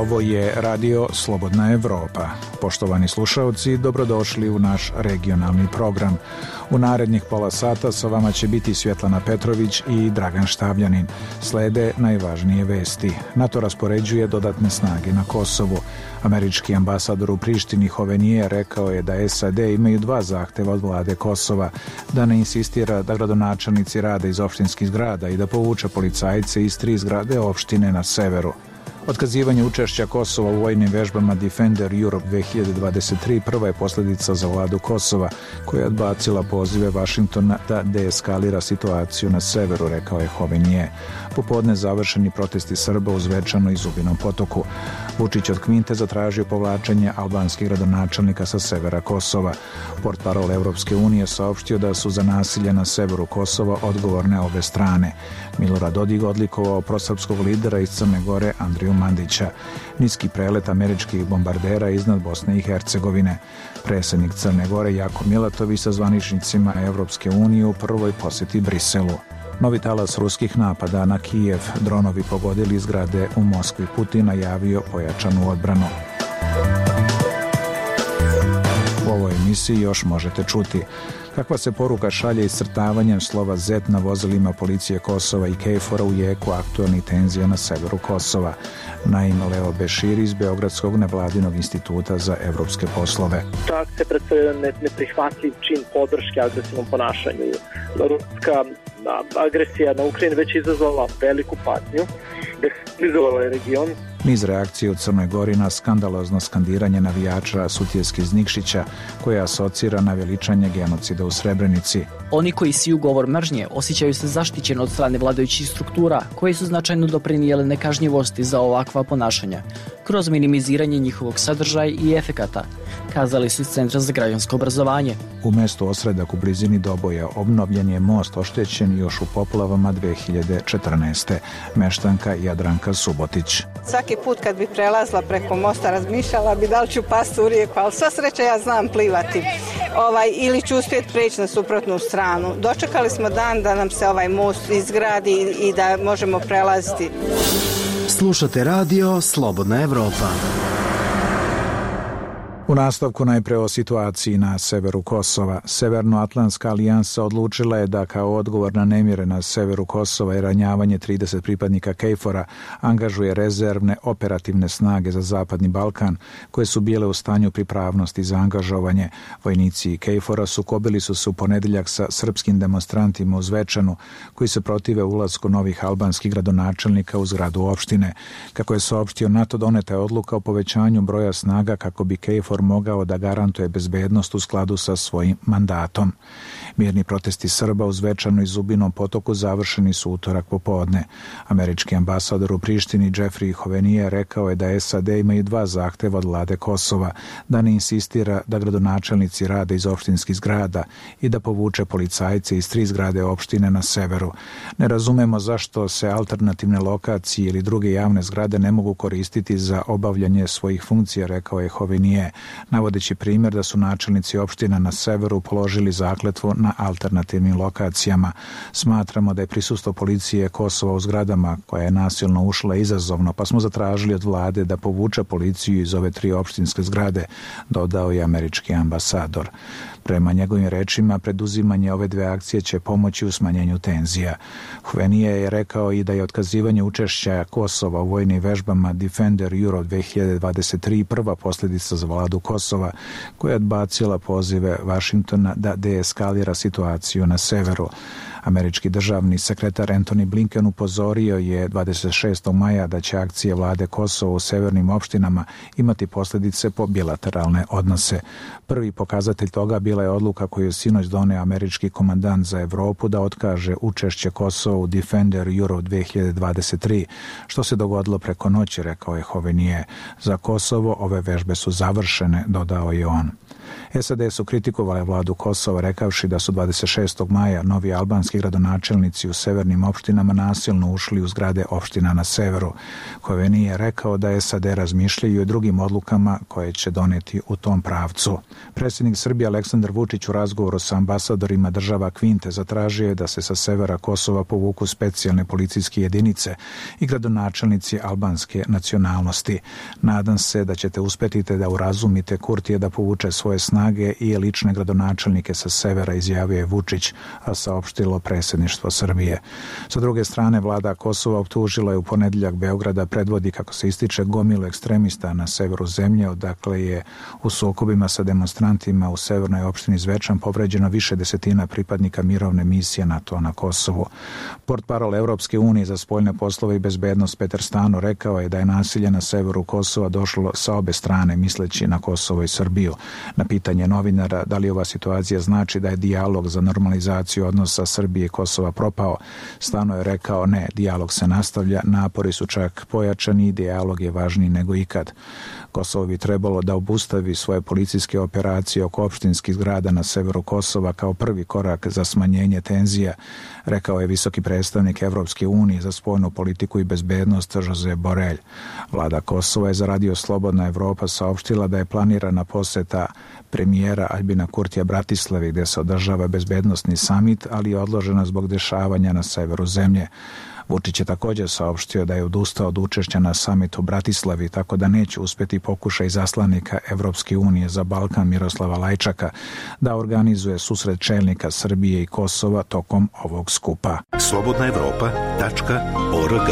Ovo je Radio Slobodna Evropa. Poštovani slušaoci, dobrodošli u naš regionalni program. U narednih pola sata sa vama će biti Svjetlana Petrović i Dragan Štavljanin. Slede najvažnije vesti. NATO raspoređuje dodatne snage na Kosovu. Američki ambasador u Prištini Hovenier rekao je da SAD imaju dva zahteva od vlade Kosova, da ne insistira da gradonačelnici rade iz opštinskih zgrada i da povuče policajce iz 3 zgrade opštine na severu. Otkazivanje učešća Kosova u vojnim vežbama Defender Europe 2023 prva je posljedica za vladu Kosova, koja je odbacila pozive Vašingtona da deeskalira situaciju na severu, rekao je Hovenier. Popodne završeni protesti Srba u Zvečanu i Zubinom Potoku. Vučić od Kvinte zatražio povlačenje albanskih gradonačelnika sa severa Kosova. Portparol Evropske unije saopštio da su za nasilje na severu Kosova odgovorne obe strane. Milorad Dodik odlikovao prosrpskog lidera iz Crne Gore Andriju Mandića. Niski prelet američkih bombardera iznad Bosne i Hercegovine. Predsjednik Crne Gore Jako Milatović sa zvaničnicima Evropske unije u prvoj posjeti Briselu. Novi talas ruskih napada na Kijev, dronovi pogodili zgrade u Moskvi. Putin najavio pojačanu odbranu. U ovoj emisiji još možete čuti kakva se poruka šalje iscrtavanjem slova Z na vozilima policije Kosova i KFOR-a u jeku aktualnih tenzija na severu Kosova. Naime, Leo Bešir iz Beogradskog nevladinog instituta za evropske poslove. Ta akcija predstavlja neprihvatljiv čin podrške agresivnom ponašanju. Ruska agresija na Ukrajinu već izazvala veliku patnju, destabilizovala je region. Niz reakcije u Crnoj Gori na skandalozno skandiranje navijača Sutjeske iz Nikšića, koja asocira na veličanje genocida u Srebrenici. Oni koji siju govor mržnje osjećaju se zaštićeno od strane vladajućih struktura, koje su značajno doprinijele nekažnjivosti za ovakva ponašanja, kroz minimiziranje njihovog sadržaja i efekata, kazali su iz Centra za građansko obrazovanje. U mestu Osredak u blizini Doboja obnovljen je most oštećen još u poplavama 2014. Meštanka Jadranka Subotić. Svaki put kad bi prelazila preko mosta razmišljala bi da li ću pasti u rijeku, ali sva sreća ja znam plivati. Ili ću uspjeti preći na suprotnu stranu. Dočekali smo dan da nam se ovaj most izgradi i da možemo prelaziti. Slušate radio Slobodna Evropa. U nastavku najpre o situaciji na severu Kosova. Severnoatlantska alijansa odlučila je da kao odgovor na nemire na severu Kosova i ranjavanje 30 pripadnika KFOR-a angažuje rezervne operativne snage za Zapadni Balkan, koje su bile u stanju pripravnosti za angažovanje. Vojnici KFOR-a sukobili su se u ponedjeljak sa srpskim demonstrantima u Zvečanu, koji se protive ulasku novih albanskih gradonačelnika u zgradu opštine. Kako je saopštio NATO, doneta je odluka o povećanju broja snaga kako bi KFOR mogao da garantuje bezbednost u skladu sa svojim mandatom. Mirni protesti Srba u Zvečanu i Zubinom Potoku završeni su utorak popodne. Američki ambasador u Prištini Jeffrey Hovenier rekao je da SAD imaju dva zahteva od vlade Kosova, da ne insistira da gradonačelnici rade iz opštinskih zgrada i da povuče policajce iz 3 zgrade opštine na severu. Ne razumemo zašto se alternativne lokacije ili druge javne zgrade ne mogu koristiti za obavljanje svojih funkcija, rekao je Hovenier, navodeći primjer da su načelnici opština na severu položili zakletvu na alternativnim lokacijama. Smatramo da je prisustvo policije Kosova u zgradama koja je nasilno ušla izazovno, pa smo zatražili od vlade da povuče policiju iz ove 3 opštinske zgrade, dodao je američki ambasador. Prema njegovim rečima, preduzimanje ove 2 akcije će pomoći u smanjenju tenzija. Hovenier je rekao i da je otkazivanje učešća Kosova u vojnim vežbama Defender Europe 2023 prva posljedica za vladu Kosova, koja je odbacila pozive Vašingtona da deeskalira situaciju na severu. Američki državni sekretar Antony Blinken upozorio je 26. maja da će akcije vlade Kosova u severnim opštinama imati posljedice po bilateralne odnose. Prvi pokazatelj toga bila je odluka koju je sinoć doneo američki komandant za Evropu da otkaže učešće Kosova u Defender Europe 2023, što se dogodilo preko noći, rekao je Hovenier. Za Kosovo ove vežbe su završene, dodao je on. SAD su kritikovale vladu Kosova rekavši da su 26. maja novi albanski gradonačelnici u severnim opštinama nasilno ušli u zgrade opština na severu. Koveni je rekao da SAD razmišljaju o drugim odlukama koje će doneti u tom pravcu. Predsjednik Srbije Aleksandar Vučić u razgovoru sa ambasadorima država Kvinte zatražio je da se sa severa Kosova povuku specijalne policijske jedinice i gradonačelnici albanske nacionalnosti. Nadam se da ćete uspjeti da urazumite Kurtija da povuče svoje snage i lične gradonačelnike sa severa, izjavio je Vučić, a saopštilo predsjedništvo Srbije. Sa druge strane, vlada Kosova optužila je u ponedjeljak Beograda predvodi, kako se ističe, gomilu ekstremista na severu zemlje, odakle je u sukobima sa demonstrantima u severnoj opštini Zvečan povređeno više desetina pripadnika mirovne misije NATO na Kosovu. Portparol Evropske unije za spoljne poslove i bezbednost Peter Stano rekao je da je nasilje na severu Kosova došlo sa obe strane, misleći na Kosovo i Srbiju. Na pitanje novinara da li ova situacija znači da je dijalog za normalizaciju odnosa Srbije i Kosova propao, Stano je rekao ne, dijalog se nastavlja, napori su čak pojačani i dijalog je važniji nego ikad. Kosovo bi trebalo da obustavi svoje policijske operacije oko opštinskih zgrada na severu Kosova kao prvi korak za smanjenje tenzija, rekao je visoki predstavnik Evropske unije za spoljnu politiku i bezbednost Josep Borrell. Vlada Kosova je za Radio Slobodna Evropa saopštila da je planirana poseta premijera Aljbina Kurtija Bratislavi, gdje se održava bezbednosni samit, ali je odložena zbog dešavanja na severu zemlje. Vučić je također saopštio da je odustao od učešća na samitu u Bratislavi, tako da neće uspjeti pokušaj izaslanika Evropske unije za Balkan Miroslava Lajčaka da organizuje susret čelnika Srbije i Kosova tokom ovog skupa. slobodnaevropa.org.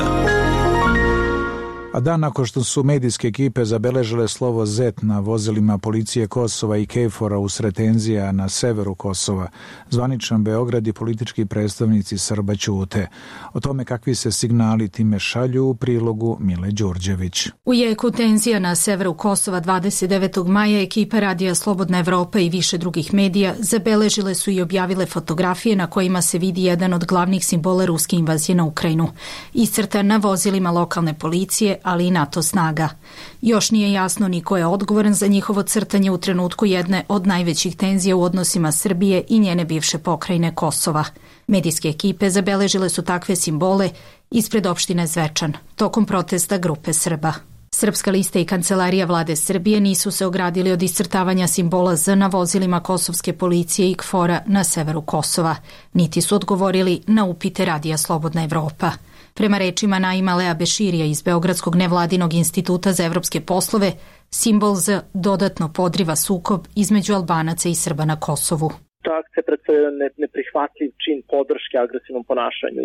A dan nakon što su medijske ekipe zabeležile slovo Z na vozilima policije Kosova i KFOR-a usred tenzija na severu Kosova, zvaničan Beograd i politički predstavnici Srba ćute. O tome kakvi se signali time šalju u prilogu Mile Đurđević. U jeku tenzija na severu Kosova 29. maja ekipa Radija Slobodna Evropa i više drugih medija zabeležile su i objavile fotografije na kojima se vidi jedan od glavnih simbola ruske invazije na Ukrajinu, iscrtan na vozilima lokalne policije, ali i NATO snaga. Još nije jasno ni ko je odgovoran za njihovo crtanje u trenutku jedne od najvećih tenzija u odnosima Srbije i njene bivše pokrajine Kosova. Medijske ekipe zabeležile su takve simbole ispred opštine Zvečan, tokom protesta grupe Srba. Srpska lista i kancelarija vlade Srbije nisu se ogradili od iscrtavanja simbola Z na vozilima kosovske policije i KFOR-a na severu Kosova, niti su odgovorili na upite Radija Slobodna Evropa. Prema rečima Naima Lea Beširija iz Beogradskog nevladinog instituta za evropske poslove, simbol Z dodatno podriva sukob između Albanaca i Srba na Kosovu. Ta akcija predstavlja neprihvatljiv čin podrške agresivnom ponašanju.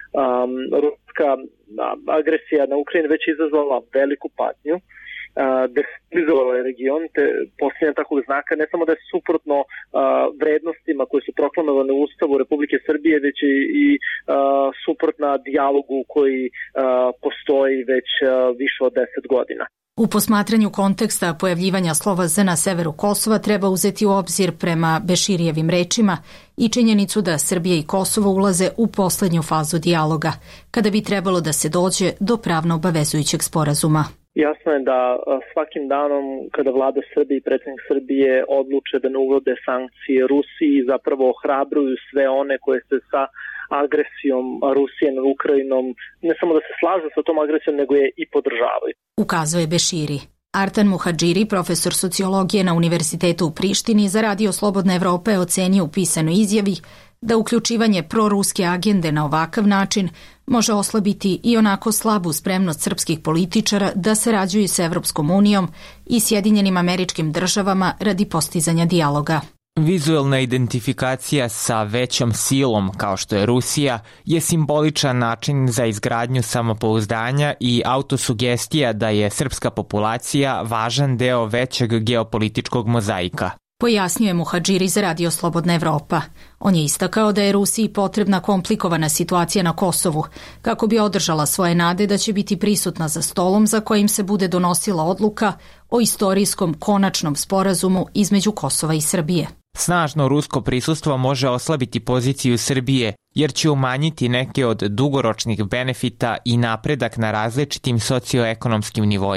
Ruska agresija na Ukrajinu već izazvala veliku patnju, destabilizovala je region, te posljednja takvog znaka ne samo da je suprotno vrednostima koje su proklamovane u Ustavu Republike Srbije, već i suprotna dijalogu koji postoji već više od 10 godina. U posmatranju konteksta pojavljivanja slova Z na severu Kosova treba uzeti u obzir prema Beširijevim rečima i činjenicu da Srbija i Kosovo ulaze u poslednju fazu dijaloga, kada bi trebalo da se dođe do pravno obavezujućeg sporazuma. Jasno je da svakim danom kada vlada Srbije i predsjednik Srbije odluče da ne uvode sankcije Rusiji, zapravo ohrabruju sve one koje se sa agresijom Rusije nad Ukrajinom ne samo da se slažu sa tom agresijom, nego je i podržavaju. Ukazuje Beširi. Artan Muhadžiri, profesor sociologije na Univerzitetu u Prištini, za Radio Slobodna Evropa je ocenio u pisanoj izjavi da uključivanje proruske agende na ovakav način može oslabiti i onako slabu spremnost srpskih političara da sarađuju sa Evropskom unijom i Sjedinjenim Američkim Državama radi postizanja dijaloga. Vizuelna identifikacija sa većom silom, kao što je Rusija, je simboličan način za izgradnju samopouzdanja i autosugestija da je srpska populacija važan deo većeg geopolitičkog mozaika. Pojasnio je Muhadžiri za Radio Slobodna Evropa. On je istakao da je Rusiji potrebna komplikovana situacija na Kosovu, kako bi održala svoje nade da će biti prisutna za stolom za kojim se bude donosila odluka o istorijskom konačnom sporazumu između Kosova i Srbije. Snažno rusko prisustvo može oslabiti poziciju Srbije, jer će umanjiti neke od dugoročnih benefita i napredak na različitim socioekonomskim nivoima.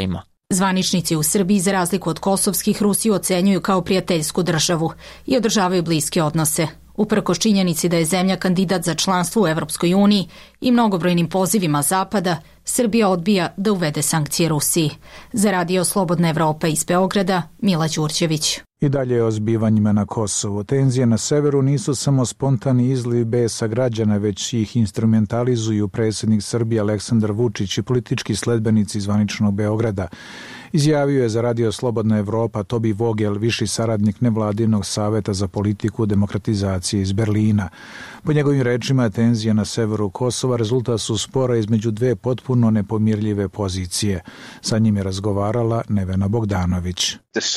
Zvaničnici u Srbiji, za razliku od kosovskih, Rusiju ocenjuju kao prijateljsku državu i održavaju bliske odnose. Uprkos činjenici da je zemlja kandidat za članstvo u Evropskoj uniji i mnogobrojnim pozivima Zapada, Srbija odbija da uvede sankcije Rusiji. Za Radio Slobodna Evropa iz Beograda, Mila Đurđević. I dalje o zbivanjima na Kosovu. Tenzije na severu nisu samo spontani izliv besa građana, već ih instrumentalizuju predsjednik Srbije Aleksandar Vučić i politički sledbenici zvaničnog Beograda. Izjavio je za Radio Slobodna Evropa Tobi Vogel, viši saradnik nevladinog saveta za politiku demokratizacije iz Berlina. Po njegovim rečima, tenzije na severu Kosova rezultat su spora između dve potpuno nepomirljive pozicije. Sa njim je razgovarala Nevena Bogdanović.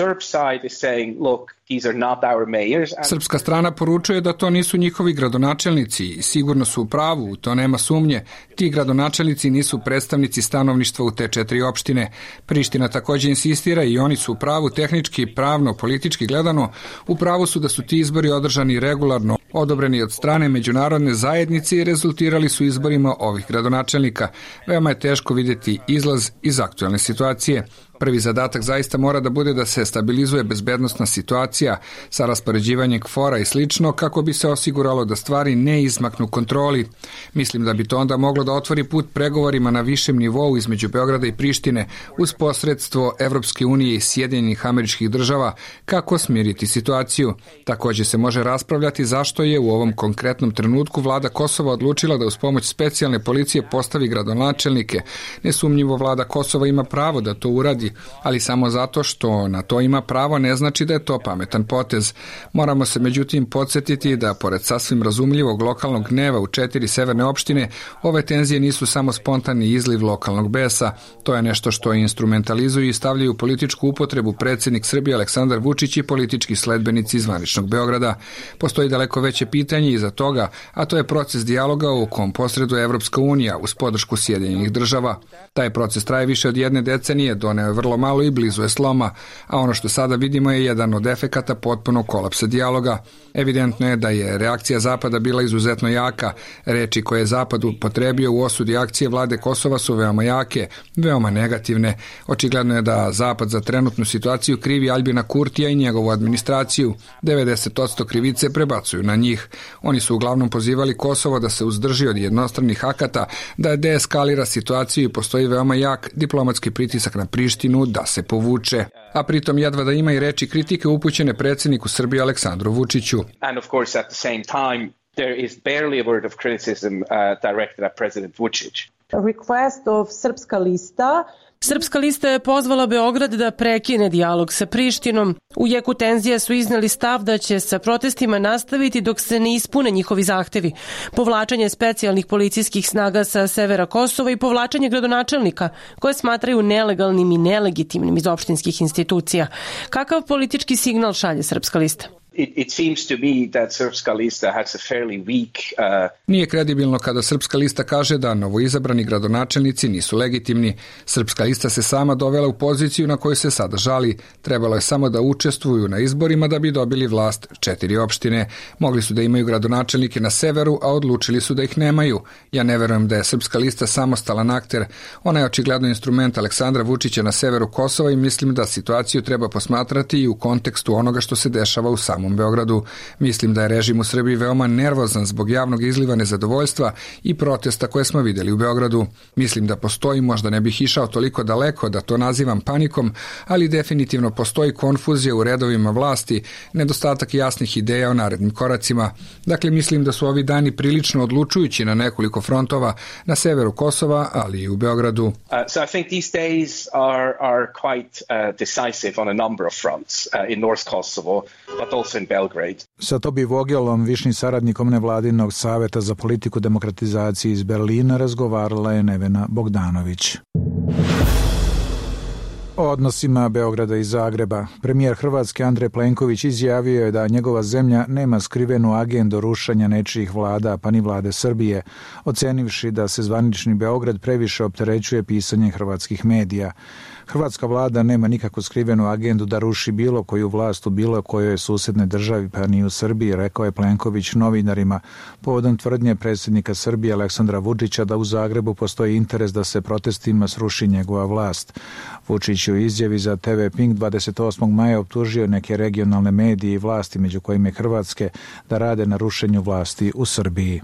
Srpska strana poručuje da to nisu njihovi gradonačelnici i sigurno su u pravu, to nema sumnje. Ti gradonačelnici nisu predstavnici stanovništva u te 4 opštine. Priština također insistira i oni su u pravu tehnički, pravno, politički gledano. U pravu su da su ti izbori održani regularno, odobreni od strane međunarodne zajednice i rezultirali su izborima ovih gradonačelnika. Veoma je teško vidjeti izlaz iz aktualne situacije. Prvi zadatak zaista mora da bude da se stabilizuje bezbednosna situacija sa raspoređivanjem KFOR-a i slično kako bi se osiguralo da stvari ne izmaknu kontroli. Mislim da bi to onda moglo da otvori put pregovorima na višem nivou između Beograda i Prištine uz posredstvo Evropske unije i Sjedinjenih Američkih Država kako smiriti situaciju. Također se može raspravljati zašto je u ovom konkretnom trenutku vlada Kosova odlučila da uz pomoć specijalne policije postavi gradonačelnike. Nesumnjivo vlada Kosova ima pravo da to uradi, ali samo zato što na to ima pravo ne znači da je to pametan potez. Moramo se međutim podsjetiti da pored sasvim razumljivog lokalnog gneva u 4 severne opštine, ove tenzije nisu samo spontani izliv lokalnog besa. To je nešto što instrumentalizuju i stavljaju političku upotrebu predsjednik Srbije Aleksandar Vučić i politički sledbenici zvaničnog Beograda. Postoji daleko veće pitanje iza toga, a to je proces dijaloga u kom posreduje Evropska unija uz podršku Sjedinjenih Država. Taj proces traje više od 1 decenije, doneo je vrlo malo i blizu je sloma, a ono što sada vidimo je jedan od efekata potpunog kolapsa dijaloga. Evidentno je da je reakcija Zapada bila izuzetno jaka. Reči koje je Zapad upotrebio u osudi akcije vlade Kosova su veoma jake, veoma negativne. Očigledno je da Zapad za trenutnu situaciju krivi Aljbina Kurtija i njegovu administraciju. 90% krivice prebacuju na njih. Oni su uglavnom pozivali Kosovo da se uzdrži od jednostranih akata, da deeskalira situaciju i postoji veoma jak diplomatski pritisak na Prištinu da se povuče, a pritom jedva da ima i reči kritike upućene predsjedniku Srbije Aleksandru Vučiću. And of course at the same time there is barely a word of criticism directed at President Vučić. A request of Srpska lista. Srpska lista je pozvala Beograd da prekine dijalog sa Prištinom. U jeku tenzija su izneli stav da će sa protestima nastaviti dok se ne ispune njihovi zahtevi. Povlačenje specijalnih policijskih snaga sa severa Kosova i povlačenje gradonačelnika koje smatraju nelegalnim i nelegitimnim iz opštinskih institucija. Kakav politički signal šalje Srpska lista? It seems to me that Srpska lista has a fairly weak... Nije kredibilno kada Srpska lista kaže da novoizabrani gradonačelnici nisu legitimni. Srpska lista se sama dovela u poziciju na kojoj se sada žali. Trebalo je samo da učestvuju na izborima da bi dobili vlast 4 opštine. Mogli su da imaju gradonačelnike na severu, a odlučili su da ih nemaju. Ja ne verujem da je Srpska lista samostalan akter. Ona je očigledno instrument Aleksandra Vučića na severu Kosova i mislim da situaciju treba posmatrati i u kontekstu onoga što se dešava u samom Beogradu. Mislim da je režim u Srbiji veoma nervozan zbog javnog izliva nezadovoljstva i protesta koje smo vidjeli u Beogradu. Mislim da postoji, možda ne bih išao toliko daleko da to nazivam panikom, ali definitivno postoji konfuzija u redovima vlasti, nedostatak jasnih ideja o narednim koracima. Dakle, mislim da su ovi dani prilično odlučujući na nekoliko frontova na severu Kosova, ali i u Beogradu. So I think these days are quite decisive on a number of fronts in North Kosovo, but also in Belgrade. Sa Tobi Vogelom, višnim saradnikom nevladinog saveta za politiku demokratizacije iz Berlina, razgovarala je Nevena Bogdanović. O odnosima Beograda i Zagreba. Premijer Hrvatske Andrej Plenković izjavio je da njegova zemlja nema skrivenu agendu rušenja nečijih vlada, pa ni vlade Srbije, ocenivši da se zvanični Beograd previše opterećuje pisanjem hrvatskih medija. Hrvatska vlada nema nikakvu skrivenu agendu da ruši bilo koju vlast u bilo kojoj susjednoj državi, pa ni u Srbiji, rekao je Plenković novinarima povodom tvrdnje predsjednika Srbije Aleksandra Vučića da u Zagrebu postoji interes da se protestima sruši njegova vlast. Vučić u izjavi za TV Pink 28. maja optužio neke regionalne medije i vlasti, među kojima je Hrvatske, da rade na rušenju vlasti u Srbiji.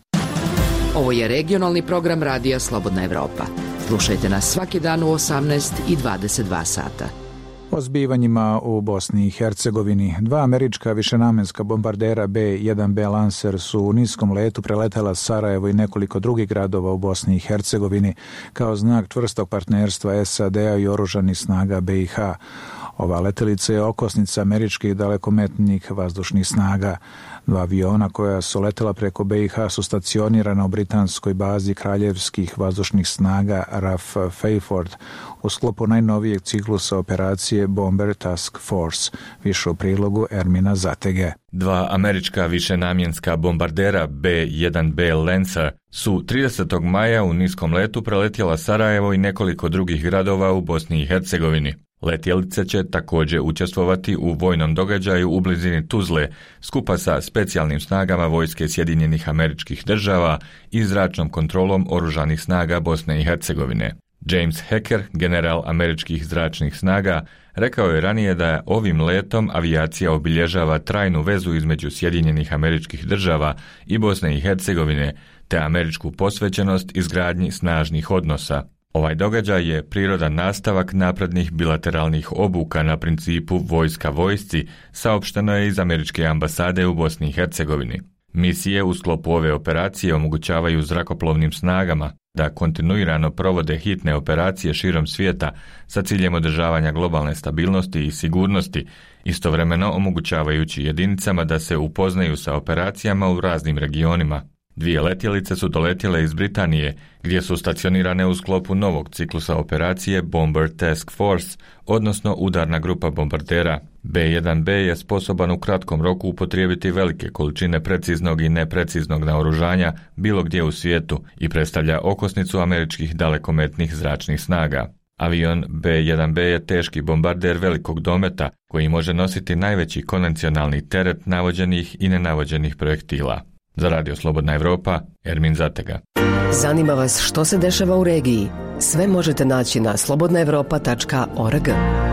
Ovo je regionalni program Radija Slobodna Evropa. Slušajte nas svaki dan u 18 i 22 sata. O zbivanjima u Bosni i Hercegovini. 2 američka višenamenska bombardera B-1B Lancer su u niskom letu preletela Sarajevo i nekoliko drugih gradova u Bosni i Hercegovini kao znak čvrstog partnerstva SAD-a i oružanih snaga BiH. Ova letelica je okosnica američkih dalekometnih vazdušnih snaga. 2 aviona koja su letela preko BiH su stacionirana u britanskoj bazi kraljevskih vazdušnih snaga RAF Fairford u sklopu najnovijeg ciklusa operacije Bomber Task Force. Više u prilogu Ermina Zatege. 2 američka višenamjenska bombardera B-1B Lancer su 30. maja u niskom letu preletjela Sarajevo i nekoliko drugih gradova u Bosni i Hercegovini. Letjelice će također učestvovati u vojnom događaju u blizini Tuzle skupa sa specijalnim snagama vojske Sjedinjenih Američkih Država i zračnom kontrolom oružanih snaga Bosne i Hercegovine. James Hacker, general američkih zračnih snaga, rekao je ranije da ovim letom avijacija obilježava trajnu vezu između Sjedinjenih Američkih Država i Bosne i Hercegovine te američku posvećenost izgradnji snažnih odnosa. Ovaj događaj je prirodan nastavak naprednih bilateralnih obuka na principu vojska vojsci, saopšteno je iz američke ambasade u Bosni i Hercegovini. Misije u sklopu ove operacije omogućavaju zrakoplovnim snagama da kontinuirano provode hitne operacije širom svijeta sa ciljem održavanja globalne stabilnosti i sigurnosti, istovremeno omogućavajući jedinicama da se upoznaju sa operacijama u raznim regionima. 2 letjelice su doletjele iz Britanije, gdje su stacionirane u sklopu novog ciklusa operacije Bomber Task Force, odnosno udarna grupa bombardera. B-1B je sposoban u kratkom roku upotrijebiti velike količine preciznog i nepreciznog naoružanja bilo gdje u svijetu i predstavlja okosnicu američkih dalekometnih zračnih snaga. Avion B-1B je teški bombarder velikog dometa koji može nositi najveći konvencionalni teret navođenih i nenavođenih projektila. Za Radio Slobodna Evropa, Ermin Zatega. Zanima vas što se dešava u regiji? Sve možete naći na slobodnaevropa.org.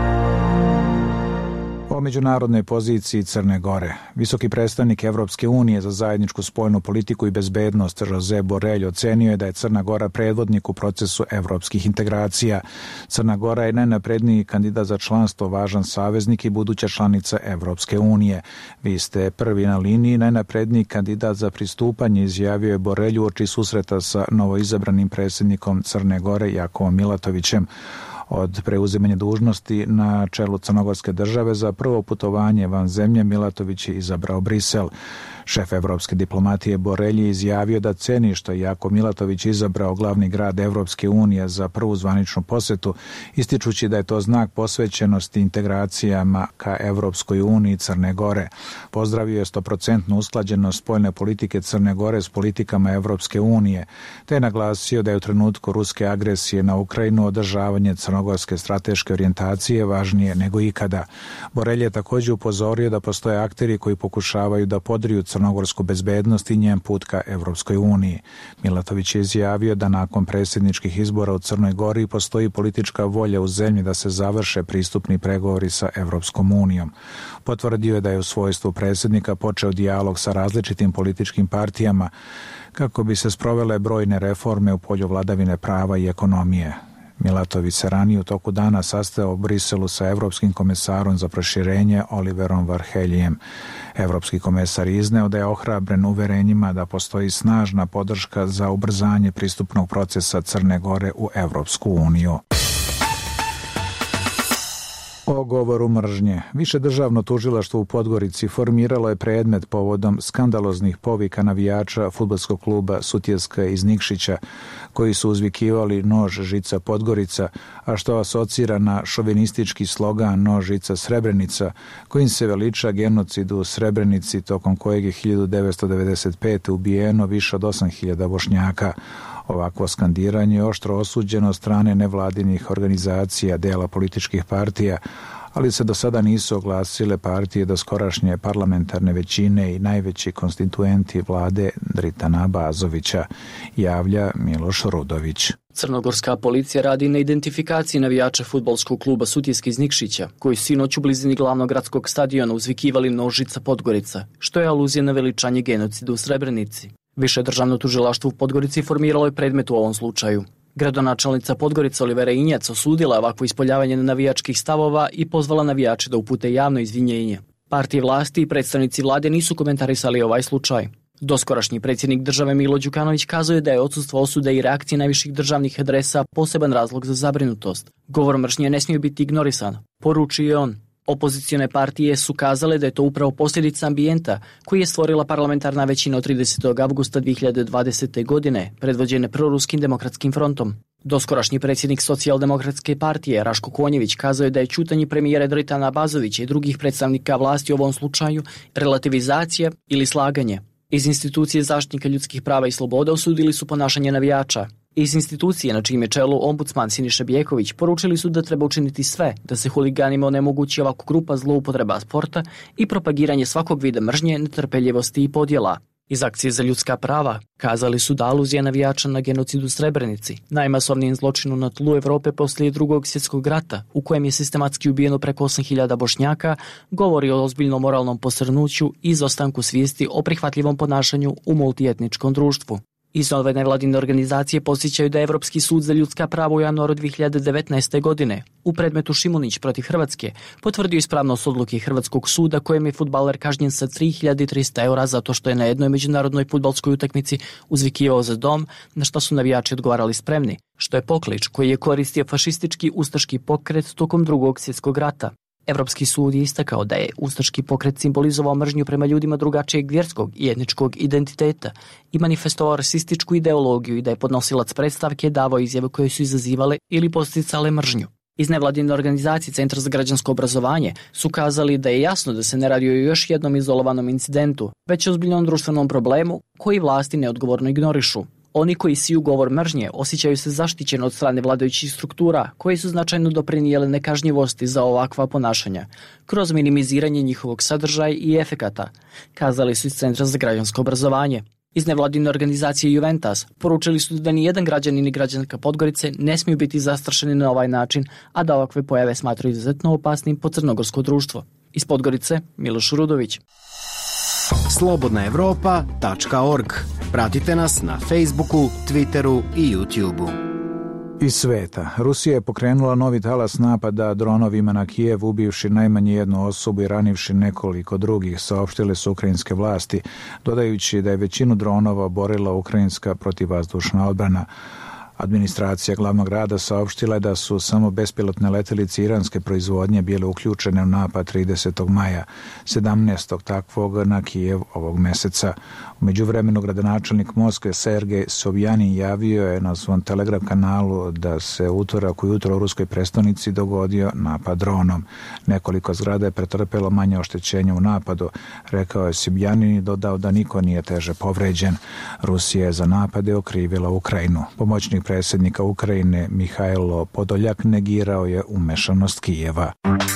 O međunarodnoj poziciji Crne Gore. Visoki predstavnik Evropske unije za zajedničku spoljnu politiku i bezbednost Josep Borrell ocenio je da je Crna Gora predvodnik u procesu evropskih integracija. Crna Gora je najnapredniji kandidat za članstvo, važan saveznik i buduća članica Evropske unije. Vi ste prvi na liniji, najnapredniji kandidat za pristupanje, izjavio je Borrell uoči susreta sa novoizabranim predsjednikom Crne Gore Jakovom Milatovićem. Od preuzimanja dužnosti na čelu Crnogorske države za prvo putovanje van zemlje Milatović je izabrao Brisel. Šef evropske diplomatije Borrell je izjavio da ceni što je Jakov Milatović izabrao glavni grad Evropske unije za prvu zvaničnu posjetu, ističući da je to znak posvećenosti integracijama ka Evropskoj uniji Crne Gore. Pozdravio je 100% usklađenost spoljne politike Crne Gore s politikama Evropske unije, te je naglasio da je u trenutku ruske agresije na Ukrajinu održavanje crnogorske strateške orijentacije važnije nego ikada. Borrell je također upozorio da postoje akteri koji pokušavaju da podriju crnogorsku bezbednost i njen put ka Evropskoj uniji. Milatović je izjavio da nakon predsjedničkih izbora u Crnoj Gori postoji politička volja u zemlji da se završe pristupni pregovori sa Evropskom unijom. Potvrdio je da je u svojstvu predsjednika počeo dijalog sa različitim političkim partijama kako bi se sprovele brojne reforme u polju vladavine prava i ekonomije. Milatović se ranije u toku dana sastao u Briselu sa Evropskim komesarom za proširenje Oliverom Varheljem. Evropski komesar izneo da je ohrabren uverenjima da postoji snažna podrška za ubrzanje pristupnog procesa Crne Gore u Evropsku uniju. O govoru mržnje. Više državno tužilaštvo u Podgorici formiralo je predmet povodom skandaloznih povika navijača fudbalskog kluba Sutjeska iz Nikšića, koji su uzvikivali nož žica Podgorica, a što asocira na šovinistički slogan nož žica Srebrenica, kojim se veliča genocid u Srebrenici, tokom kojeg je 1995. ubijeno više od 8.000 Bošnjaka. Ovakvo skandiranje je oštro osuđeno od strane nevladinih organizacija, dela političkih partija, ali se do sada nisu oglasile partije doskorašnje parlamentarne većine i najveći konstituenti vlade Dritana Bazovića, javlja Miloš Rudović. Crnogorska policija radi na identifikaciji navijača fudbalskog kluba Sutjeski iz Nikšića, koji su sinoć u blizini glavnog gradskog stadiona uzvikivali Nožica Podgorica, što je aluzija na veličanje genocida u Srebrenici. Više državno tužilaštvo u Podgorici formiralo je predmet u ovom slučaju. Gradonačelnica Podgorica Olivera Injac osudila ovakvo ispoljavanje navijačkih stavova i pozvala navijače da upute javno izvinjenje. Partije vlasti i predstavnici vlade nisu komentarisali ovaj slučaj. Doskorašnji predsjednik države Milo Đukanović kazao je da je odsustvo osude i reakcije najviših državnih adresa poseban razlog za zabrinutost. Govor mržnje ne smije biti ignorisan, poručio je on. Opozicione partije su kazale da je to upravo posljedica ambijenta koji je stvorila parlamentarna većina od 30. avgusta 2020. godine, predvođene proruskim demokratskim frontom. Doskorašnji predsjednik socijaldemokratske partije Raško Konjević kazao je da je ćutanje premijera Dritana Bazovića i drugih predstavnika vlasti u ovom slučaju relativizacija ili slaganje. Iz institucije zaštitnika ljudskih prava i sloboda osudili su ponašanje navijača. Iz institucije na čijem je čelu ombudsman Siniša Bjeković poručili su da treba učiniti sve da se huliganima onemogući ovako grupa zloupotreba sporta i propagiranje svakog vida mržnje, netrpeljivosti i podjela. Iz akcije za ljudska prava kazali su da aluzija navijača na genocid u Srebrenici, najmasovnijem zločinu na tlu Evrope poslije Drugog svjetskog rata, u kojem je sistematski ubijeno preko 8.000 Bošnjaka, govori o ozbiljnom moralnom posrnuću i izostanku svijesti o prihvatljivom ponašanju u multietničkom društvu. Iz ove nevladine organizacije podsjećaju da je Evropski sud za ljudska prava u januaru 2019. godine u predmetu Šimunić protiv Hrvatske potvrdio ispravnost odluke Hrvatskog suda kojem je fudbaler kažnjen sa 3.300 eura zato što je na jednoj međunarodnoj fudbalskoj utakmici uzvikivao za dom, na što su navijači odgovarali spremni, što je poklič koji je koristio fašistički ustaški pokret tokom Drugog svjetskog rata. Evropski sud je istakao da je ustaški pokret simbolizovao mržnju prema ljudima drugačijeg vjerskog i etničkog identiteta i manifestovao rasističku ideologiju i da je podnosilac predstavke davao izjave koje su izazivale ili podsticale mržnju. Iz nevladine organizacije Centra za građansko obrazovanje su kazali da je jasno da se ne radi o još jednom izolovanom incidentu, već o ozbiljnom društvenom problemu koji vlasti neodgovorno ignorišu. Oni koji siju govor mržnje osjećaju se zaštićeno od strane vladajućih struktura koji su značajno doprinijele nekažnjivosti za ovakva ponašanja, kroz minimiziranje njihovog sadržaja i efekata, kazali su iz Centra za građansko obrazovanje. Iz nevladine organizacije Juventus poručili su da ni jedan građanin i građanka Podgorice ne smiju biti zastrašeni na ovaj način, a da ovakve pojave smatraju izuzetno opasnim po crnogorsko društvo. Iz Podgorice, Miloš Rudović. slobodnaevropa.org. Pratite nas na Facebooku, Twitteru i YouTubeu. Iz sveta. Rusija je pokrenula novi talas napada dronovima na Kijev, ubivši najmanje jednu osobu i ranivši nekoliko drugih, saopštile su ukrajinske vlasti, dodajući da je većinu dronova oborila ukrajinska protivvazdušna odbrana. Administracija glavnog grada saopštila je da su samo bespilotne letelice iranske proizvodnje bile uključene u napad 30. maja, 17. takvog na Kijev ovog meseca. U međuvremenu gradonačelnik Moskve Sergej Sobjanin javio je na svom Telegram kanalu da se utorak ujutro u ruskoj prestonici dogodio napad dronom. Nekoliko zgrada je pretrpelo manje oštećenja u napadu, rekao je Sobjanin i dodao da niko nije teže povređen. Rusija je za napade okrivila Ukrajinu. Pomoćnik predsjednika Ukrajine Mihajlo Podoljak negirao je umešanost Kijeva.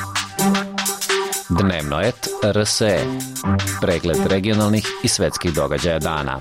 Dnevnoet RSE. Pregled regionalnih i svetskih događaja dana.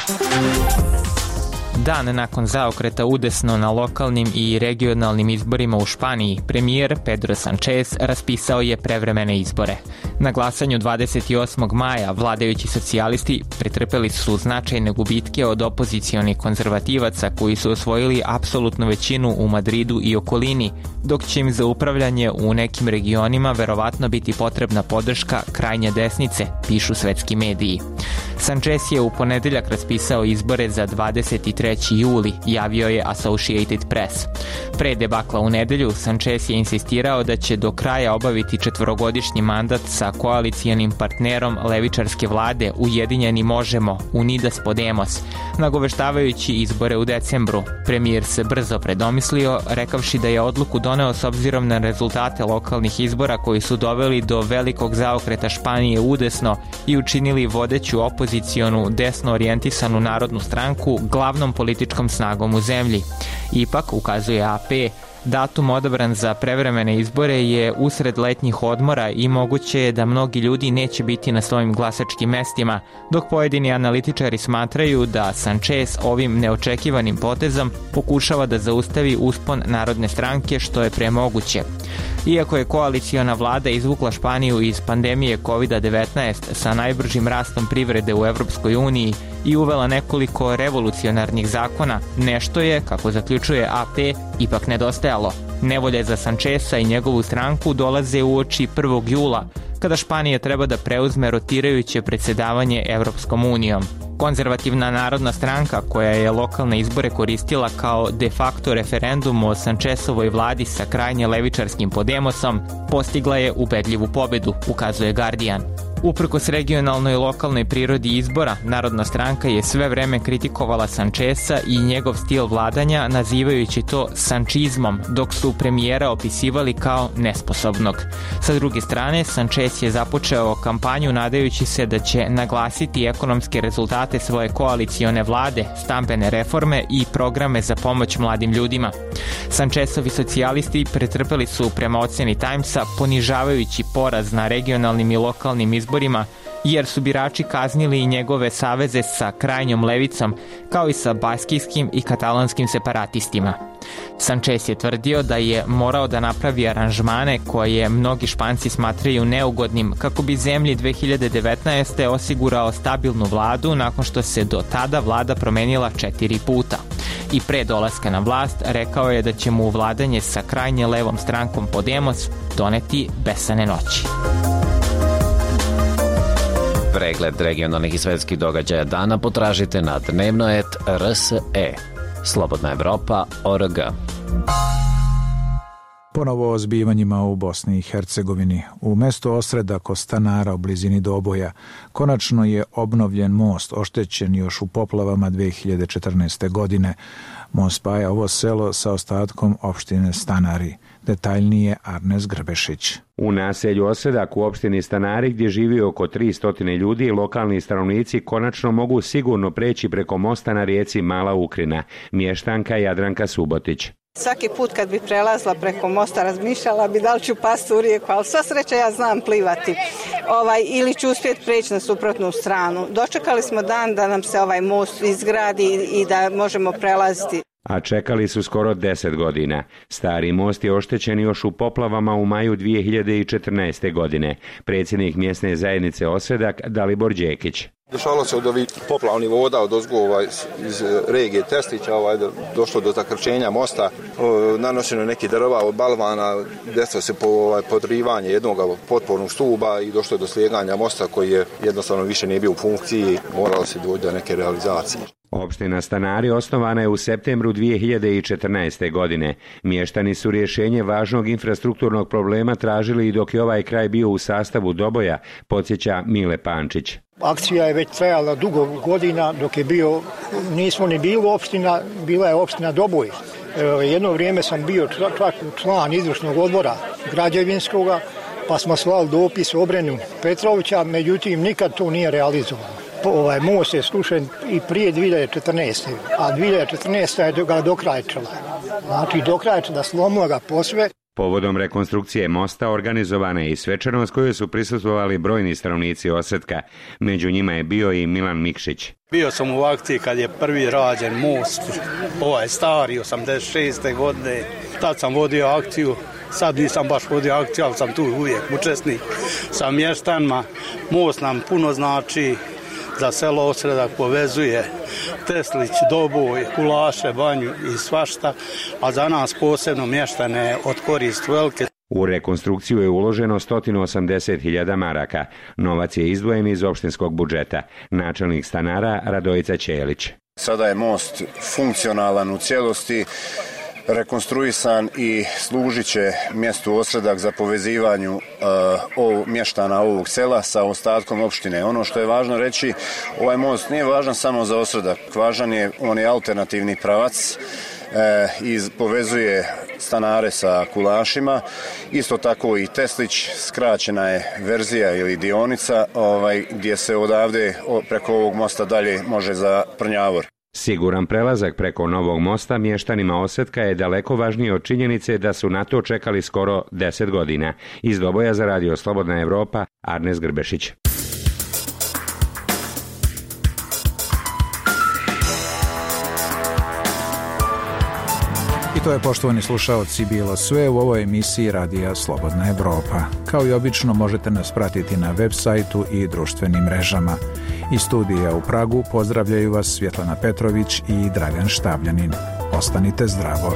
Dan nakon zaokreta udesno na lokalnim i regionalnim izborima u Španiji, premijer Pedro Sánchez raspisao je prevremene izbore. Na glasanju 28. maja vladajući socijalisti pretrpeli su značajne gubitke od opozicionih konzervativaca koji su osvojili apsolutnu većinu u Madridu i okolini, dok će im za upravljanje u nekim regionima verovatno biti potrebna podrška krajnje desnice, pišu svetski mediji. Sánchez je u ponedeljak raspisao izbore za 23. juli, javio je Associated Press. Pre debakla u nedelju, Sánchez je insistirao da će do kraja obaviti 4-godišnji mandat sa koalicijanim partnerom levičarske vlade Ujedinjeni možemo, Unidas Podemos, nagoveštavajući izbore u decembru. Premijer se brzo predomislio, rekavši da je odluku doneo s obzirom na rezultate lokalnih izbora koji su doveli do velikog zaokreta Španije udesno i učinili vodeću opoziciju opozicionu desno orijentisanu Narodnu stranku glavnom političkom snagom u zemlji. Ipak, ukazuje AP, datum odabran za prevremene izbore je usred letnjih odmora i moguće je da mnogi ljudi neće biti na svojim glasačkim mestima, dok pojedini analitičari smatraju da Sanchez ovim neočekivanim potezom pokušava da zaustavi uspon Narodne stranke, što je premoguće. Iako je koaliciona vlada izvukla Španiju iz pandemije COVID-19 sa najbržim rastom privrede u Evropskoj uniji i uvela nekoliko revolucionarnih zakona, nešto je, kako zaključuje AP, ipak nedostajalo. Nevolje za Sancheza i njegovu stranku dolaze u oči 1. jula, kada Španija treba da preuzme rotirajuće predsjedavanje Evropskom unijom. Konzervativna Narodna stranka, koja je lokalne izbore koristila kao de facto referendum o Sanchezovoj vladi sa krajnje levičarskim Podemosom, postigla je ubedljivu pobedu, ukazuje Guardian. Uprkos regionalnoj i lokalnoj prirodi izbora, Narodna stranka je sve vreme kritikovala Sancheza i njegov stil vladanja, nazivajući to sančizmom, dok su premijera opisivali kao nesposobnog. Sa druge strane, Sanchez je započeo kampanju nadajući se da će naglasiti ekonomske rezultate svoje koalicione vlade, stambene reforme i programe za pomoć mladim ljudima. Sanchezovi socijalisti pretrpeli su, prema oceni Timesa, ponižavajući poraz na regionalnim i lokalnim izborima, jer su birači kaznili i njegove saveze sa krajnjom levicom, kao i sa baskijskim i katalonskim separatistima. Sanchez je tvrdio da je morao da napravi aranžmane koje mnogi Španci smatraju neugodnim kako bi zemlji 2019. osigurao stabilnu vladu nakon što se do tada vlada promenila 4 puta. I pre dolaska na vlast rekao je da će mu vladanje sa krajnje levom strankom Podemos doneti besane noći. Pregled regionalnih i svetskih događaja dana potražite na dnevnoet.rse. Slobodna Evropa.org. Ponovo o zbivanjima u Bosni i Hercegovini. U mestu Osreda kod Stanara u blizini Doboja konačno je obnovljen most oštećen još u poplavama 2014. godine. Most spaja ovo selo sa ostatkom opštine Stanari. Detaljnije Arnes Grbešić. U naselju Osredak u opštini Stanari, gdje živi oko 300 ljudi, lokalni stanovnici konačno mogu sigurno preći preko mosta na rijeci Mala Ukrina. Mještanka Jadranka Subotić. Svaki put kad bi prelazila preko mosta razmišljala bi da li ću pasti u rijeku, ali sva sreća ja znam plivati. Ili ću uspjeti preći na suprotnu stranu. Dočekali smo dan da nam se ovaj most izgradi i da možemo prelaziti. A čekali su skoro 10 godina. Stari most je oštećen još u poplavama u maju 2014. godine. Predsjednik mjesne zajednice Osredak Dalibor Đekić. Dešalo se od ovih poplavnih voda od ozgo iz regije Testića, došlo do zakrčenja mosta, nanošeno neki drva od balvana, desilo se podrivanje jednog potpornog stuba i došlo je do slijeganja mosta koji je jednostavno više nije bio u funkciji, moralo se doći do neke realizacije. Opština Stanari osnovana je u septembru 2014. godine. Mještani su rješenje važnog infrastrukturnog problema tražili i dok je ovaj kraj bio u sastavu Doboja, podsjeća Mile Pančić. Akcija je već trajala dugo godina, dok je nismo ni bili opština, bila je opština Doboj. Jedno vrijeme sam bio član izvršnog odbora građevinskoga, pa smo slali dopis Obrenu Petrovića, međutim nikad to nije realizovano. Ovaj most je slušen i prije 2014. A 2014. je ga dokrajčala. Znači dokrajčala, slomila ga posve. Povodom rekonstrukcije mosta organizovana je i svečanost kojoj su prisustvovali brojni stanovnici Osredka. Među njima je bio i Milan Mikšić. Bio sam u akciji kad je prvi rađen most, ovaj stari, 86. godine. Tad sam vodio akciju, sad nisam baš vodio akciju, ali sam tu uvijek učesnik sa mještanima. Most nam puno znači, za selo Osredak povezuje Teslić, Doboj, Kulaše, Banju i svašta, a za nas posebno mještane od korist velike. U rekonstrukciju je uloženo 180.000 maraka. Novac je izdvojen iz opštinskog budžeta. Načelnik Stanara Radojica Ćelić. Sada je most funkcionalan u cijelosti, rekonstruisan i služit će mjestu Osredak za povezivanju mještana ovog sela sa ostatkom opštine. Ono što je važno reći, ovaj most nije važan samo za Osredak, on je alternativni pravac povezuje stanare sa kulašima. Isto tako i Teslić, skraćena je verzija ili dionica gdje se odavde preko ovog mosta dalje može za Prnjavor. Siguran prelazak preko novog mosta mještanima Ossetka je daleko važniji od činjenice da su na to čekali skoro 10 godina. Iz Doboja za Radio Slobodna Evropa, Arnes Grbešić. I to je, poštovani slušaoci, bilo sve u ovoj emisiji Radija Slobodna Evropa. Kao i obično možete nas pratiti na web sajtu i društvenim mrežama. Iz studija u Pragu pozdravljaju vas Svjetlana Petrović i Dragan Štavljanin. Ostanite zdravo.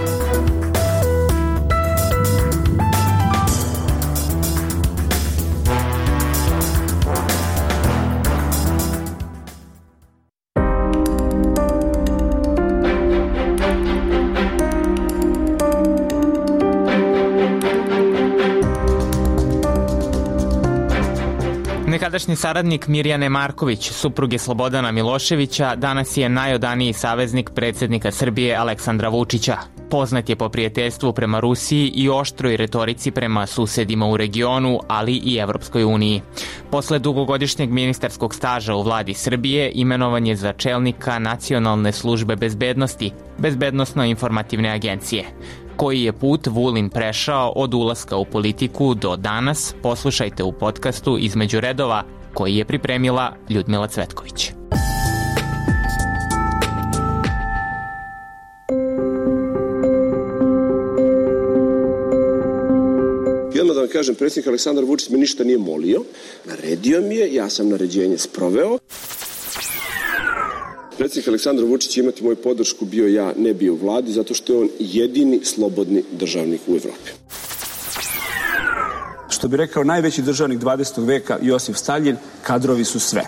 Nekadašnji saradnik Mirjane Marković, supruge Slobodana Miloševića, danas je najodaniji saveznik predsjednika Srbije Aleksandra Vučića. Poznat je po prijateljstvu prema Rusiji i oštroj retorici prema susedima u regionu, ali i Evropskoj uniji. Posle dugogodišnjeg ministarskog staža u vladi Srbije, imenovan je za čelnika Nacionalne službe bezbednosti, Bezbednosno-informativne agencije. Koji je put Vulin prešao od ulaska u politiku do danas, poslušajte u podcastu Između redova, koji je pripremila Ljudmila Cvetković. I odmah da vam kažem, predsjednik Aleksandar Vučić me ništa nije molio, naredio mi je, ja sam naređenje sproveo. Predsjednik Aleksandar Vučić će imati moju podršku, bio ja, ne bio u vladi, zato što je on jedini slobodni državnik u Evropi. Što bi rekao najveći državnik 20. veka Josif Staljin, kadrovi su sve.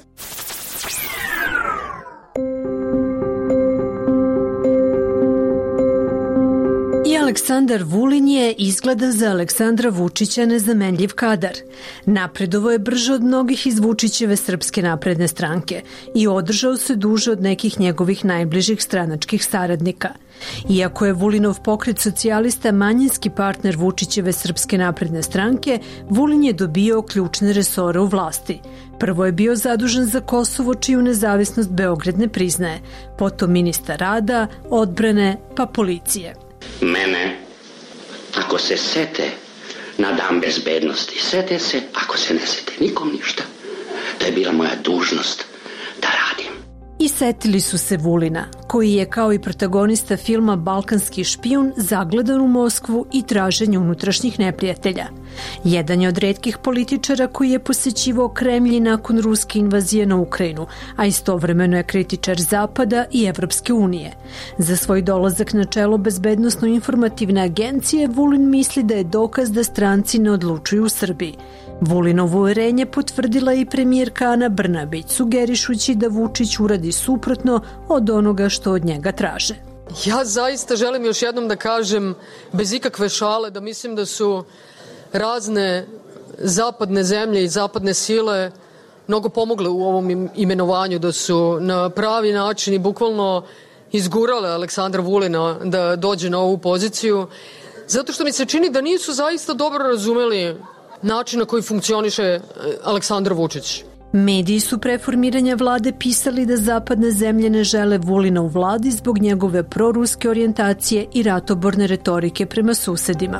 Aleksandar Vulin je izgleda za Aleksandra Vučića nezamenljiv kadar. Napredovo je brže od mnogih iz Vučićeve Srpske napredne stranke i održao se duže od nekih njegovih najbližih stranačkih saradnika. Iako je Vulinov pokret socijalista manjinski partner Vučićeve Srpske napredne stranke, Vulin je dobio ključne resore u vlasti. Prvo je bio zadužen za Kosovo, čiju nezavisnost Beograd ne priznaje, potom ministar rada, odbrane, pa policije. Mene, ako se sete na dan bezbednosti, sete se, ako se ne sete nikom ništa. To je bila moja dužnost da radim. I setili su se Vulina, koji je kao i protagonista filma Balkanski špijun zagledan u Moskvu i traženju unutrašnjih neprijatelja. Jedan je od retkih političara koji je posećivao Kremlj nakon ruske invazije na Ukrajinu, a istovremeno je kritičar Zapada i Evropske unije. Za svoj dolazak na čelo Bezbednosno-informativne agencije Vulin misli da je dokaz da stranci ne odlučuju u Srbiji. Vulinovo uverenje potvrdila i premijerka Ana Brnabić, sugerišući da Vučić uradi suprotno od onoga što od njega traže. Ja zaista želim još jednom da kažem, bez ikakve šale, da mislim da su razne zapadne zemlje i zapadne sile mnogo pomogle u ovom imenovanju, da su na pravi način i bukvalno izgurale Aleksandra Vulina da dođe na ovu poziciju, zato što mi se čini da nisu zaista dobro razumeli način na koji funkcioniše Aleksandar Vučić. Mediji su pre formiranja vlade pisali da zapadne zemlje ne žele Vulina u vladi zbog njegove proruske orijentacije i ratoborne retorike prema susedima.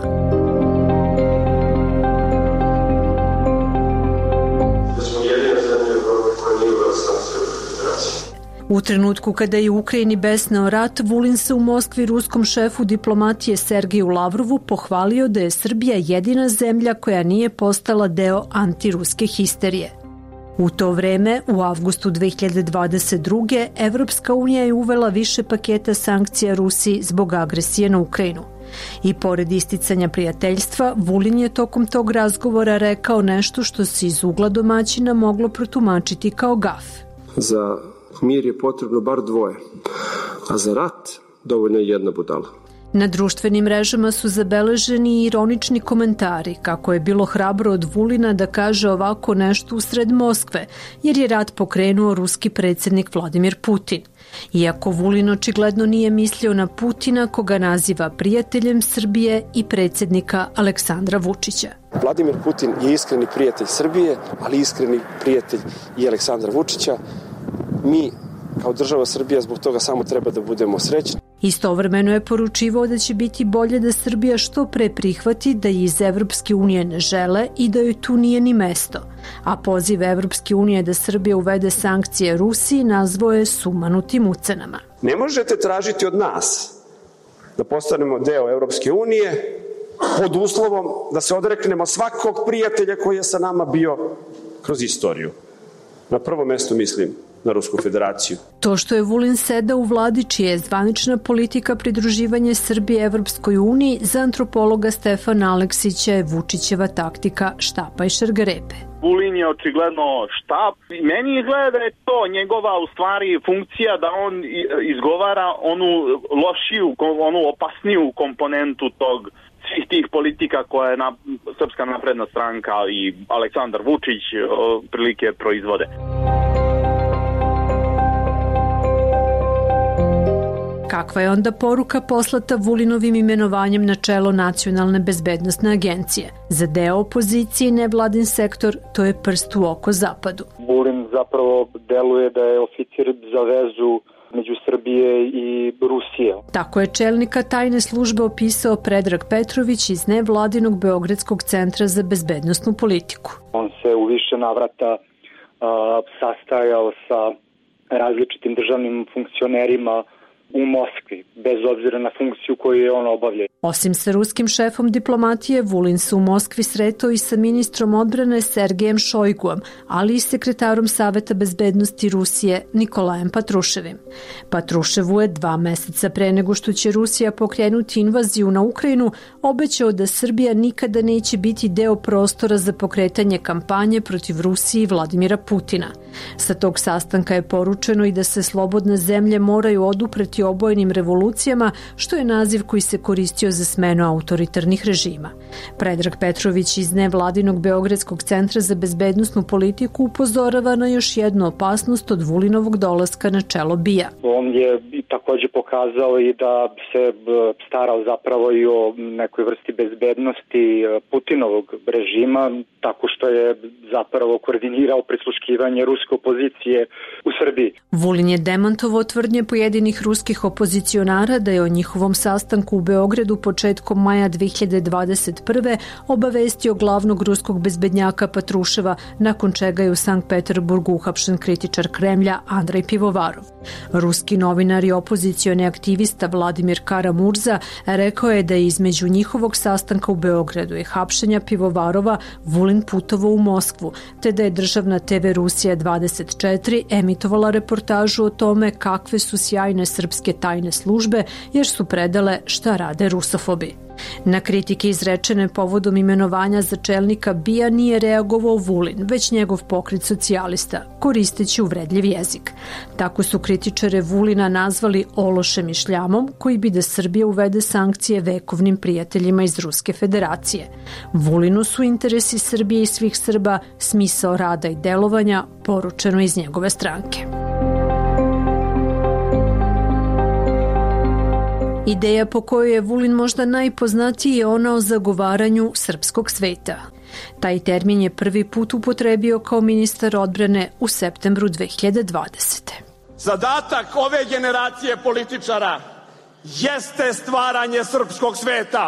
U trenutku kada je u Ukrajini besneo rat, Vulin se u Moskvi ruskom šefu diplomatije Sergeju Lavrovu pohvalio da je Srbija jedina zemlja koja nije postala deo antiruske histerije. U to vreme, u avgustu 2022. Evropska unija je uvela više paketa sankcija Rusiji zbog agresije na Ukrajinu. I pored isticanja prijateljstva, Vulin je tokom tog razgovora rekao nešto što se iz ugla domaćina moglo protumačiti kao gaf. Za mir je potrebno bar dvoje, a za rat dovoljno je jedna budala. Na društvenim mrežama su zabeleženi i ironični komentari kako je bilo hrabro od Vulina da kaže ovako nešto usred Moskve, jer je rat pokrenuo ruski predsjednik Vladimir Putin. Iako Vulin očigledno nije mislio na Putina, koga naziva prijateljem Srbije i predsjednika Aleksandra Vučića. Vladimir Putin je iskreni prijatelj Srbije, ali iskreni prijatelj i Aleksandra Vučića. Mi kao država Srbija zbog toga samo treba da budemo srećni. Istovremeno je poručivao da će biti bolje da Srbija što pre prihvati da iz Evropske unije ne žele i da joj tu nije ni mesto. A poziv Evropske unije da Srbija uvede sankcije Rusiji nazvao je sumanutim ucenama. Ne možete tražiti od nas da postanemo deo Evropske unije pod uslovom da se odreknemo svakog prijatelja koji je sa nama bio kroz istoriju. Na prvo mesto mislim na Rusku federaciju. To što je Vulin sedao u vladi čija je zvanična politika pridruživanje Srbije Evropskoj uniji, za antropologa Stefana Aleksića je Vučićeva taktika štapa i šargarepe. Vulin je očigledno štap. Meni izgleda da je to njegova u stvari funkcija da on izgovara onu lošiju, onu opasniju komponentu tog svih tih politika koje je Srpska napredna stranka i Aleksandar Vučić prilike proizvode. Kakva je onda poruka poslata Vulinovim imenovanjem na čelo Nacionalne bezbednosne agencije? Za deo opozicije i nevladin sektor to je prst u oko Zapadu. Vulin zapravo deluje da je oficir za vezu među Srbije i Rusije. Tako je čelnika tajne službe opisao Predrag Petrović iz nevladinog Beogradskog centra za bezbednosnu politiku. On se u više navrata sastajao sa različitim državnim funkcionerima u Moskvi, bez obzira na funkciju koju je on obavljao. Osim sa ruskim šefom diplomatije, Vulin se u Moskvi sretao i sa ministrom odbrane Sergejem Šojguom, ali i sekretarom Saveta bezbednosti Rusije Nikolajem Patruševim. Patruševu je 2 meseca pre nego što će Rusija pokrenuti invaziju na Ukrajinu obećao da Srbija nikada neće biti deo prostora za pokretanje kampanje protiv Rusije i Vladimira Putina. Sa tog sastanka je poručeno i da se slobodne zemlje moraju odupreti obojenim revolucijama, što je naziv koji se koristio za smenu autoritarnih režima. Predrag Petrović iz nevladinog Beogradskog centra za bezbednosnu politiku upozorava na još jednu opasnost od Vulinovog dolaska na čelo BIA. On je takođe pokazao i da se starao zapravo i o nekoj vrsti bezbednosti Putinovog režima, tako što je zapravo koordinirao prisluškivanje ruske opozicije u Srbiji. Vulin je demantovao tvrdnje pojedinih ruskih opozicionara da je o njihovom sastanku u Beogradu početkom maja 2021. obavestio glavnog ruskog bezbednjaka Patruševa, nakon čega je u Sankt Peterburgu uhapšen kritičar Kremlja Andrej Pivovarov. Ruski novinar i opozicioni aktivista Vladimir Kara-Murza rekao je da je između njihovog sastanka u Beogradu i hapšenja Pivovarova Vulin putovao u Moskvu, te da je državna TV Rusija 24 emitovala reportažu o tome kakve su sjajne srpske tajne službe jer su predale šta rade rusofobi. Na kritike izrečene povodom imenovanja za čelnika BIA nije reagovao Vulin, već njegov pokret socijalista, koristeći uvredljiv jezik. Tako su kritičare Vulina nazvali ološem i šljamom, koji bi da Srbija uvede sankcije vekovnim prijateljima iz Ruske federacije. Vulinu su interesi Srbije i svih Srba smisao rada i delovanja, poručeno iz njegove stranke. Ideja po kojoj je Vulin možda najpoznatiji je ona o zagovaranju srpskog sveta. Taj termin je prvi put upotrebio kao ministar odbrane u septembru 2020. Zadatak ove generacije političara jeste stvaranje srpskog sveta.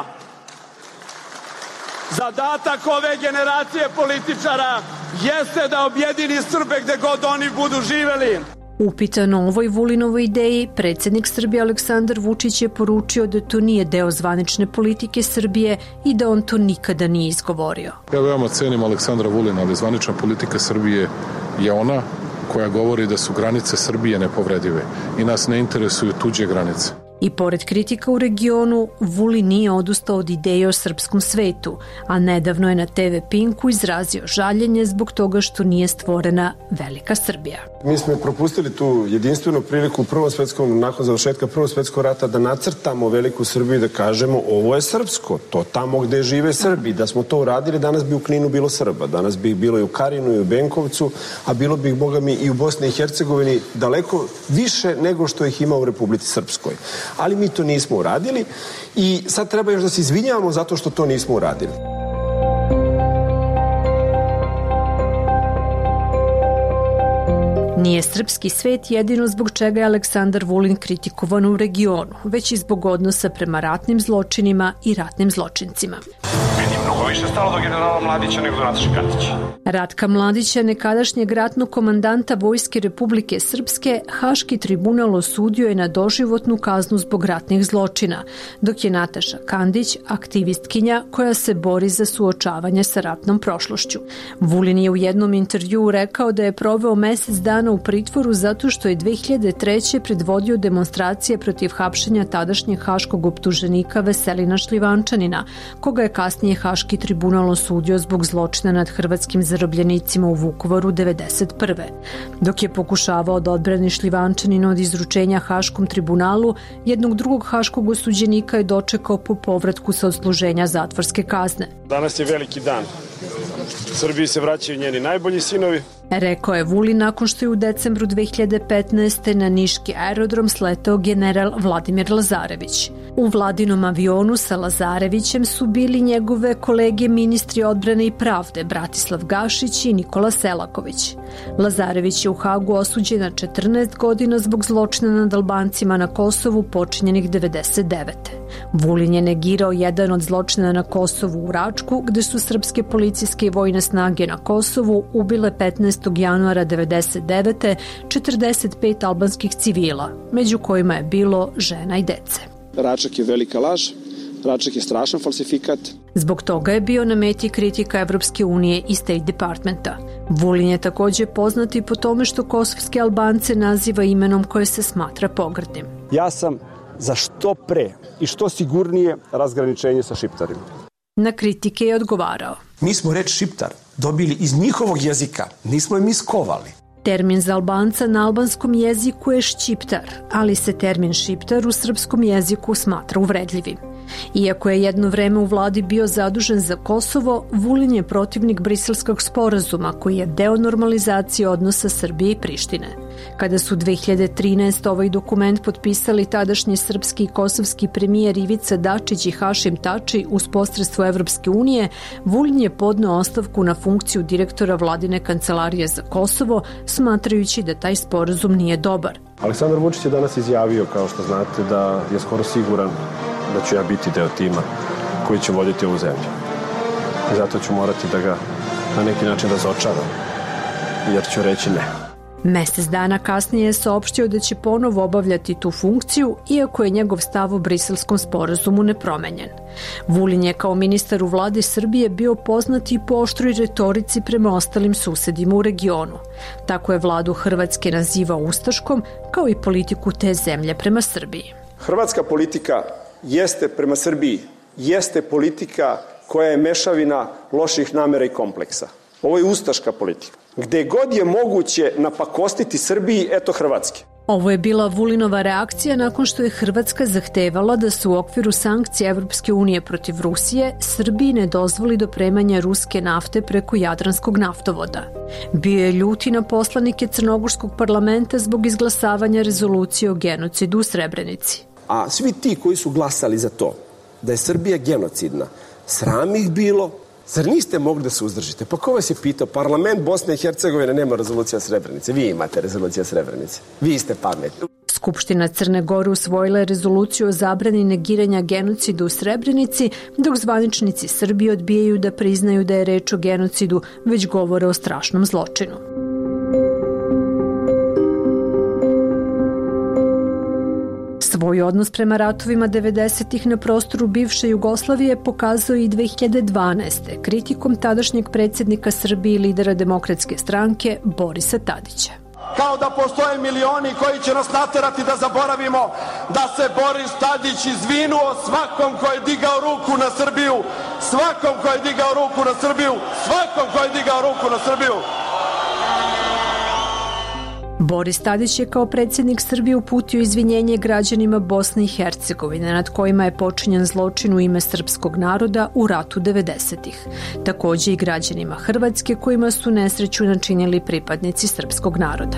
Zadatak ove generacije političara jeste da objedini Srbe gde god oni budu živeli. Upitan o ovoj Vulinovoj ideji, predsjednik Srbije Aleksandar Vučić je poručio da to nije deo zvanične politike Srbije i da on to nikada nije izgovorio. Ja veoma cenim Aleksandra Vulina, ali zvanična politika Srbije je ona koja govori da su granice Srbije nepovredive i nas ne interesuju tuđe granice. I pored kritika u regionu, Vulin nije odustao od ideje o srpskom svetu, a nedavno je na TV Pinku izrazio žaljenje zbog toga što nije stvorena Velika Srbija. Mi smo propustili tu jedinstvenu priliku nakon završetka Prvog svjetskog rata da nacrtamo Veliku Srbiju i da kažemo ovo je srpsko, to tamo gde žive Srbi. Da smo to uradili, danas bi u Kninu bilo Srba, danas bi bilo i u Karinu i u Benkovcu, a bilo bi, boga mi, i u Bosni i Hercegovini daleko više nego što ih ima u Republici Srpskoj. Ali mi to nismo uradili i sad treba još da se izvinjavamo zato što to nismo uradili. Nije srpski svet jedino zbog čega je Aleksandar Vulin kritikovan u regionu, već i zbog odnosa prema ratnim zločinima i ratnim zločincima. Meni je mnogo više stalo do generala Mladića nego do Nataše Kandića. Ratka Mladića, nekadašnjeg ratnog komandanta Vojske Republike Srpske, Haški tribunal osudio je na doživotnu kaznu zbog ratnih zločina, dok je Nataša Kandić aktivistkinja koja se bori za suočavanje sa ratnom prošlošću. Vulin je u jednom intervjuu rekao da je proveo mesec dana u pritvoru zato što je 2003. predvodio demonstracije protiv hapšenja tadašnjeg haškog optuženika Veselina Šljivančanina, koga je kasnije Haški tribunal osudio zbog zločina nad hrvatskim zarobljenicima u Vukovaru 1991. Dok je pokušavao da odbrani Šljivančanina od izručenja Haškom tribunalu, jednog drugog haškog osuđenika je dočekao po povratku sa odsluženja zatvorske kazne. Danas je veliki dan. Srbiji se vraćaju njeni najbolji sinovi. Rekao je Vulin nakon što je u decembru 2015. na niški aerodrom sletao general Vladimir Lazarević. U Vladinom avionu sa Lazarevićem su bili njegove kolege ministri odbrane i pravde Bratislav Gašić i Nikola Selaković. Lazarević je u Hagu osuđen na 14 godina zbog zločina nad Albancima na Kosovu počinjenih 1999. Vulin je negirao jedan od zločina na Kosovu u Račku, gde su srpske policijske i vojne snage na Kosovu ubile 15. januara 1999. 45 albanskih civila, među kojima je bilo žena i dece. Račak je velika laž, Račak je strašan falsifikat. Zbog toga je bio na meti kritika Evropske unije i State Departmenta. Vulin je također poznat i po tome što kosovske Albance naziva imenom koje se smatra pogrdnim. Ja sam za što pre i što sigurnije razgraničenje sa Šiptarima. Na kritike je odgovarao. Mi smo reč Šiptar dobili iz njihovog jezika, nismo je mi skovali. Termin za Albanca na albanskom jeziku je šćiptar, ali se termin šiptar u srpskom jeziku smatra uvredljivim. Iako je jedno vreme u vladi bio zadužen za Kosovo, Vulin je protivnik Briselskog sporazuma koji je deo normalizacije odnosa Srbije i Prištine. Kada su 2013. ovaj dokument potpisali tadašnji srpski i kosovski premijer Ivica Dačić i Hašim Tači uz posredstvo Evropske unije, Vulin je podneo ostavku na funkciju direktora vladine kancelarije za Kosovo, smatrajući da taj sporazum nije dobar. Aleksandar Vučić je danas izjavio, kao što znate, da je skoro siguran da ću ja biti deo tima koji će voditi ovu zemlju. I zato ću morati da ga na neki način razočaram, jer ću reći ne. Mesec dana kasnije je saopštio da će ponovo obavljati tu funkciju, iako je njegov stav o Briselskom sporazumu nepromenjen. Vulin je kao ministar u vladi Srbije bio poznat i po oštroj retorici prema ostalim susedima u regionu. Tako je vladu Hrvatske nazivao ustaškom, kao i politiku te zemlje prema Srbiji. Hrvatska politika jeste prema Srbiji, jeste politika koja je mešavina loših namera i kompleksa. Ovo je ustaška politika. Gde god je moguće napakostiti Srbiji, eto Hrvatske. Ovo je bila Vulinova reakcija nakon što je Hrvatska zahtevala da se u okviru sankcija Evropske unije protiv Rusije Srbiji ne dozvoli dopremanje ruske nafte preko Jadranskog naftovoda. Bio je ljuti na poslanike Crnogorskog parlamenta zbog izglasavanja rezolucije o genocidu u Srebrenici. A svi ti koji su glasali za to, da je Srbija genocidna, sram ih bilo. Zar niste mogli da se uzdržite? Pa ko vas je pitao? Parlament Bosne i Hercegovine nema rezolucija Srebrenice. Vi imate rezolucija Srebrenice. Vi ste pametni. Skupština Crne Gore usvojila je rezoluciju o zabrani negiranja genocida u Srebrenici, dok zvaničnici Srbije odbijaju da priznaju da je reč o genocidu, već govore o strašnom zločinu. Svoj odnos prema ratovima 90-ih na prostoru bivše Jugoslavije pokazao i 2012. kritikom tadašnjeg predsjednika Srbije i lidera Demokratske stranke Borisa Tadića. kao da postoje milioni koji će nas naterati da zaboravimo da se Boris Tadić izvinuo svakom ko je digao ruku na Srbiju, svakom ko je digao ruku na Srbiju, svakom ko je digao ruku na Srbiju. Boris Tadić je kao predsjednik Srbije uputio izvinjenje građanima Bosne i Hercegovine nad kojima je počinjen zločin u ime srpskog naroda u ratu 90-ih. Također i građanima Hrvatske kojima su nesreću načinili pripadnici srpskog naroda.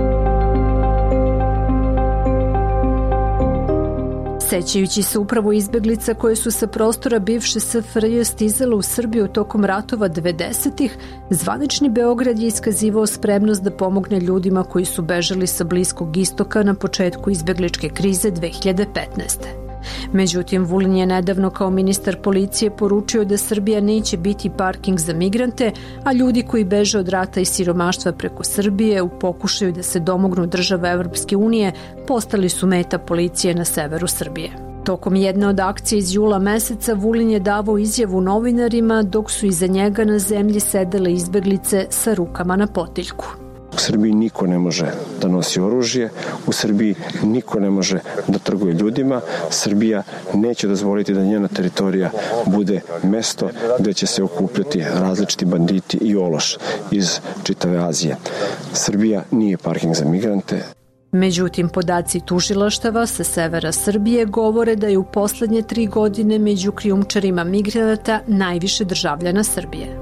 Sećajući se upravo izbeglica koje su sa prostora bivše SFRJ stizale u Srbiju tokom ratova 90-ih, zvanični Beograd je iskazivao spremnost da pomogne ljudima koji su bežali sa Bliskog istoka na početku izbegličke krize 2015. Međutim, Vulin je nedavno kao ministar policije poručio da Srbija neće biti parking za migrante, a ljudi koji beže od rata i siromaštva preko Srbije u pokušaju da se domognu država Evropske unije postali su meta policije na severu Srbije. Tokom jedne od akcije iz jula meseca Vulin je davao izjavu novinarima dok su iza njega na zemlji sedele izbeglice sa rukama na potiljku. U Srbiji niko ne može da nosi oružje, u Srbiji niko ne može da trguje ljudima, Srbija neće dozvoliti da njena teritorija bude mesto gde će se okupljati različiti banditi i ološ iz čitave Azije. Srbija nije parking za migrante. Međutim, podaci tužilaštava sa severa Srbije govore da je u poslednje 3 godine među krijumčarima migranata najviše državljana Srbije.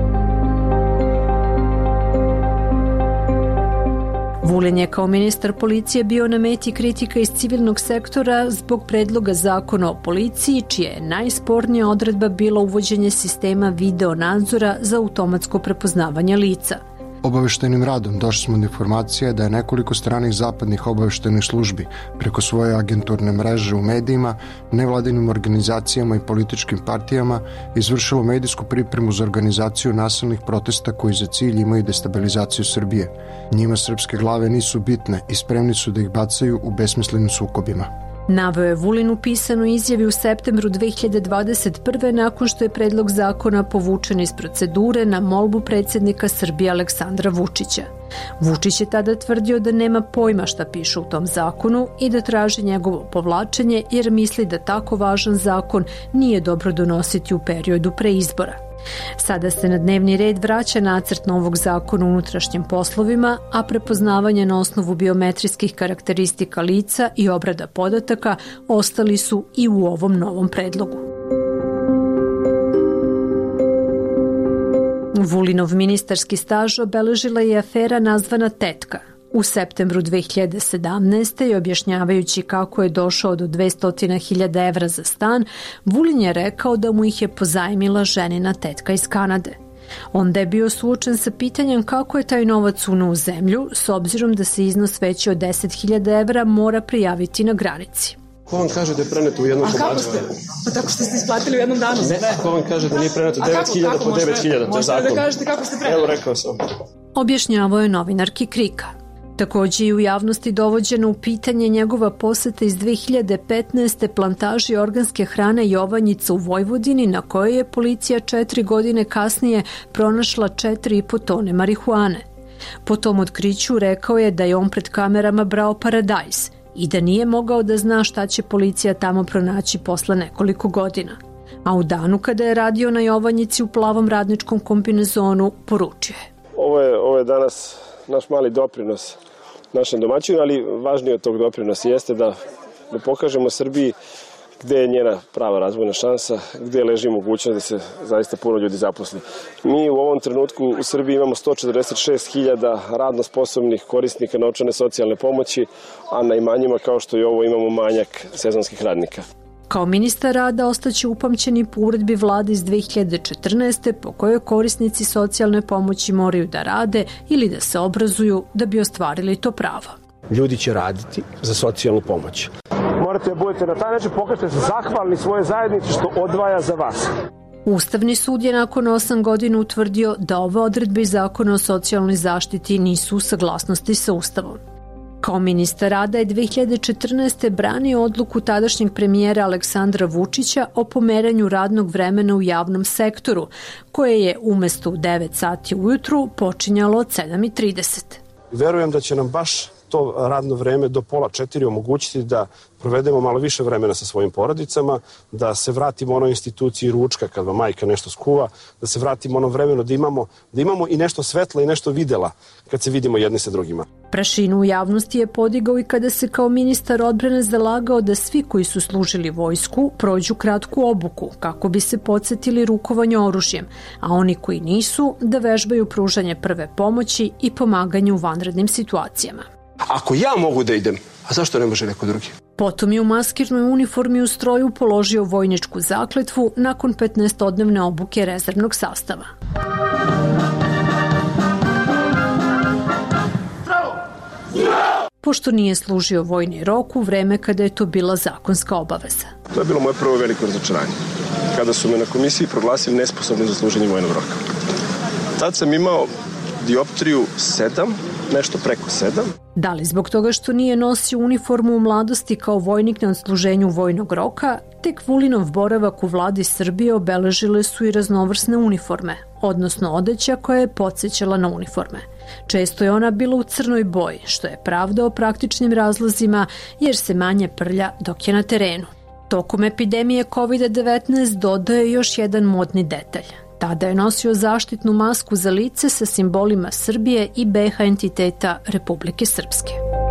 Vulin je kao ministar policije bio na meti kritika iz civilnog sektora zbog predloga zakona o policiji, čija je najspornija odredba bila uvođenje sistema video nadzora za automatsko prepoznavanje lica. Obaveštajnim radom došli smo do informacije da je nekoliko stranih zapadnih obaveštajnih službi preko svoje agenturne mreže u medijima, nevladinim organizacijama i političkim partijama izvršilo medijsku pripremu za organizaciju nasilnih protesta koji za cilj imaju destabilizaciju Srbije. Njima srpske glave nisu bitne i spremni su da ih bacaju u besmislenim sukobima. Naveo je Vulin u pisanoj izjavi u septembru 2021. nakon što je predlog zakona povučen iz procedure na molbu predsjednika Srbije Aleksandra Vučića. Vučić je tada tvrdio da nema pojma šta piše u tom zakonu i da traži njegovo povlačenje jer misli da tako važan zakon nije dobro donositi u periodu pre izbora. Sada se na dnevni red vraća nacrt novog zakona o unutrašnjim poslovima, a prepoznavanje na osnovu biometrijskih karakteristika lica i obrada podataka ostali su i u ovom novom predlogu. Vulinov ministarski staž obeležila je afera nazvana Tetka. U septembru 2017. i objašnjavajući kako je došao do 200.000 evra za stan, Vulin je rekao da mu ih je pozajmila ženina tetka iz Kanade. Onda je bio suočen sa pitanjem kako je taj novac uneo u zemlju, s obzirom da se iznos veći od 10.000 evra mora prijaviti na granici. Ko vam kaže da je preneto u jednom komadu? A kako ste? Pa tako što ste isplatili u jednom danu? Ne, ko vam kaže da nije preneto 9.000 po 9.000, to je zakon. Možete da kažete kako ste preneli? Evo, rekao sam. Objašnjavao je novinarki Krika. Također i u javnosti dovođeno u pitanje njegova poseta iz 2015. plantaži organske hrane Jovanjica u Vojvodini, na kojoj je policija 4 godine kasnije pronašla 4,5 tone marihuane. Po tom otkriću rekao je da je on pred kamerama brao paradajz i da nije mogao da zna šta će policija tamo pronaći posle nekoliko godina. A u danu kada je radio na Jovanjici u plavom radničkom kombinezonu, poručio je. Ovo je danas naš mali doprinos našem domaćinu, ali važnije od tog doprinosa jeste da pokažemo Srbiji gde je njena prava razvojna šansa, gde leži mogućnost da se zaista puno ljudi zaposli. Mi u ovom trenutku u Srbiji imamo 146.000 radno sposobnih korisnika novčane socijalne pomoći, a na imanjima kao što je ovo imamo manjak sezonskih radnika. Kao ministar rada ostaće upamćeni po uredbi vlade iz 2014. po kojoj korisnici socijalne pomoći moraju da rade ili da se obrazuju da bi ostvarili to pravo. Ljudi će raditi za socijalnu pomoć. Morate da budete na taj način, pokažete se zahvalni svoje zajednici što odvaja za vas. Ustavni sud je nakon 8 godina utvrdio da ove odredbe iz zakona o socijalnoj zaštiti nisu u saglasnosti sa Ustavom. Kao ministar rada je 2014. branio odluku tadašnjeg premijera Aleksandra Vučića o pomeranju radnog vremena u javnom sektoru, koje je umesto u 9 sati ujutru počinjalo od 7:30. Verujem da će nam baš to radno vreme do 3:30 omogućiti da provedemo malo više vremena sa svojim porodicama, da se vratimo onoj instituciji ručka kad vam majka nešto skuva, da se vratimo ono vremeno da imamo i nešto svetla i nešto videla kad se vidimo jedni sa drugima. Prašinu u javnosti je podigao i kada se kao ministar odbrane zalagao da svi koji su služili vojsku prođu kratku obuku kako bi se podsjetili rukovanja oružjem, a oni koji nisu da vežbaju pružanje prve pomoći i pomaganje u vanrednim situacijama. Ako ja mogu da idem, a zašto ne može neko drugi? Potom je u maskirnoj uniformi u stroju položio vojničku zakletvu nakon 15-dnevne obuke rezervnog sastava. Pošto nije služio vojni rok u vreme kada je to bila zakonska obaveza. To je bilo moje prvo veliko razočaranje, kada su me na komisiji proglasili nesposobnim za služenje vojnog roka. Tad sam imao dioptriju 7, nešto preko 7. Da li zbog toga što nije nosio uniformu u mladosti kao vojnik na odsluženju vojnog roka, tek Vulinov boravak u vladi Srbije obeležile su i raznovrsne uniforme, odnosno odeća koja je podsjećala na uniforme. Često je ona bila u crnoj boji, što je pravdao praktičnim razlozima jer se manje prlja dok je na terenu. Tokom epidemije COVID-19 dodaje još jedan modni detalj. Tada je nosio zaštitnu masku za lice sa simbolima Srbije i BiH entiteta Republike Srpske.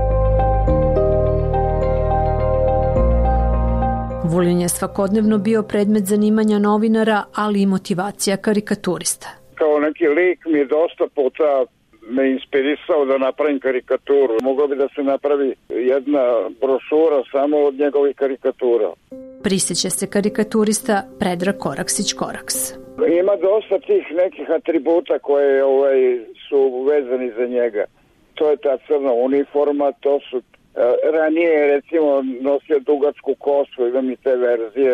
Vulin je svakodnevno bio predmet zanimanja novinara, ali i motivacija karikaturista. Kao neki lik mi je dosta puta me inspirisao da napravim karikaturu. Moglo bi da se napravi jedna brošura samo od njegovih karikatura. Prisjeća se karikaturista Predrag Koraksić-Koraks. Ima dosta tih nekih atributa koje su vezani za njega. To je ta crna uniforma, to su ranije recimo nosio dugačku kosu, imam i te verzije.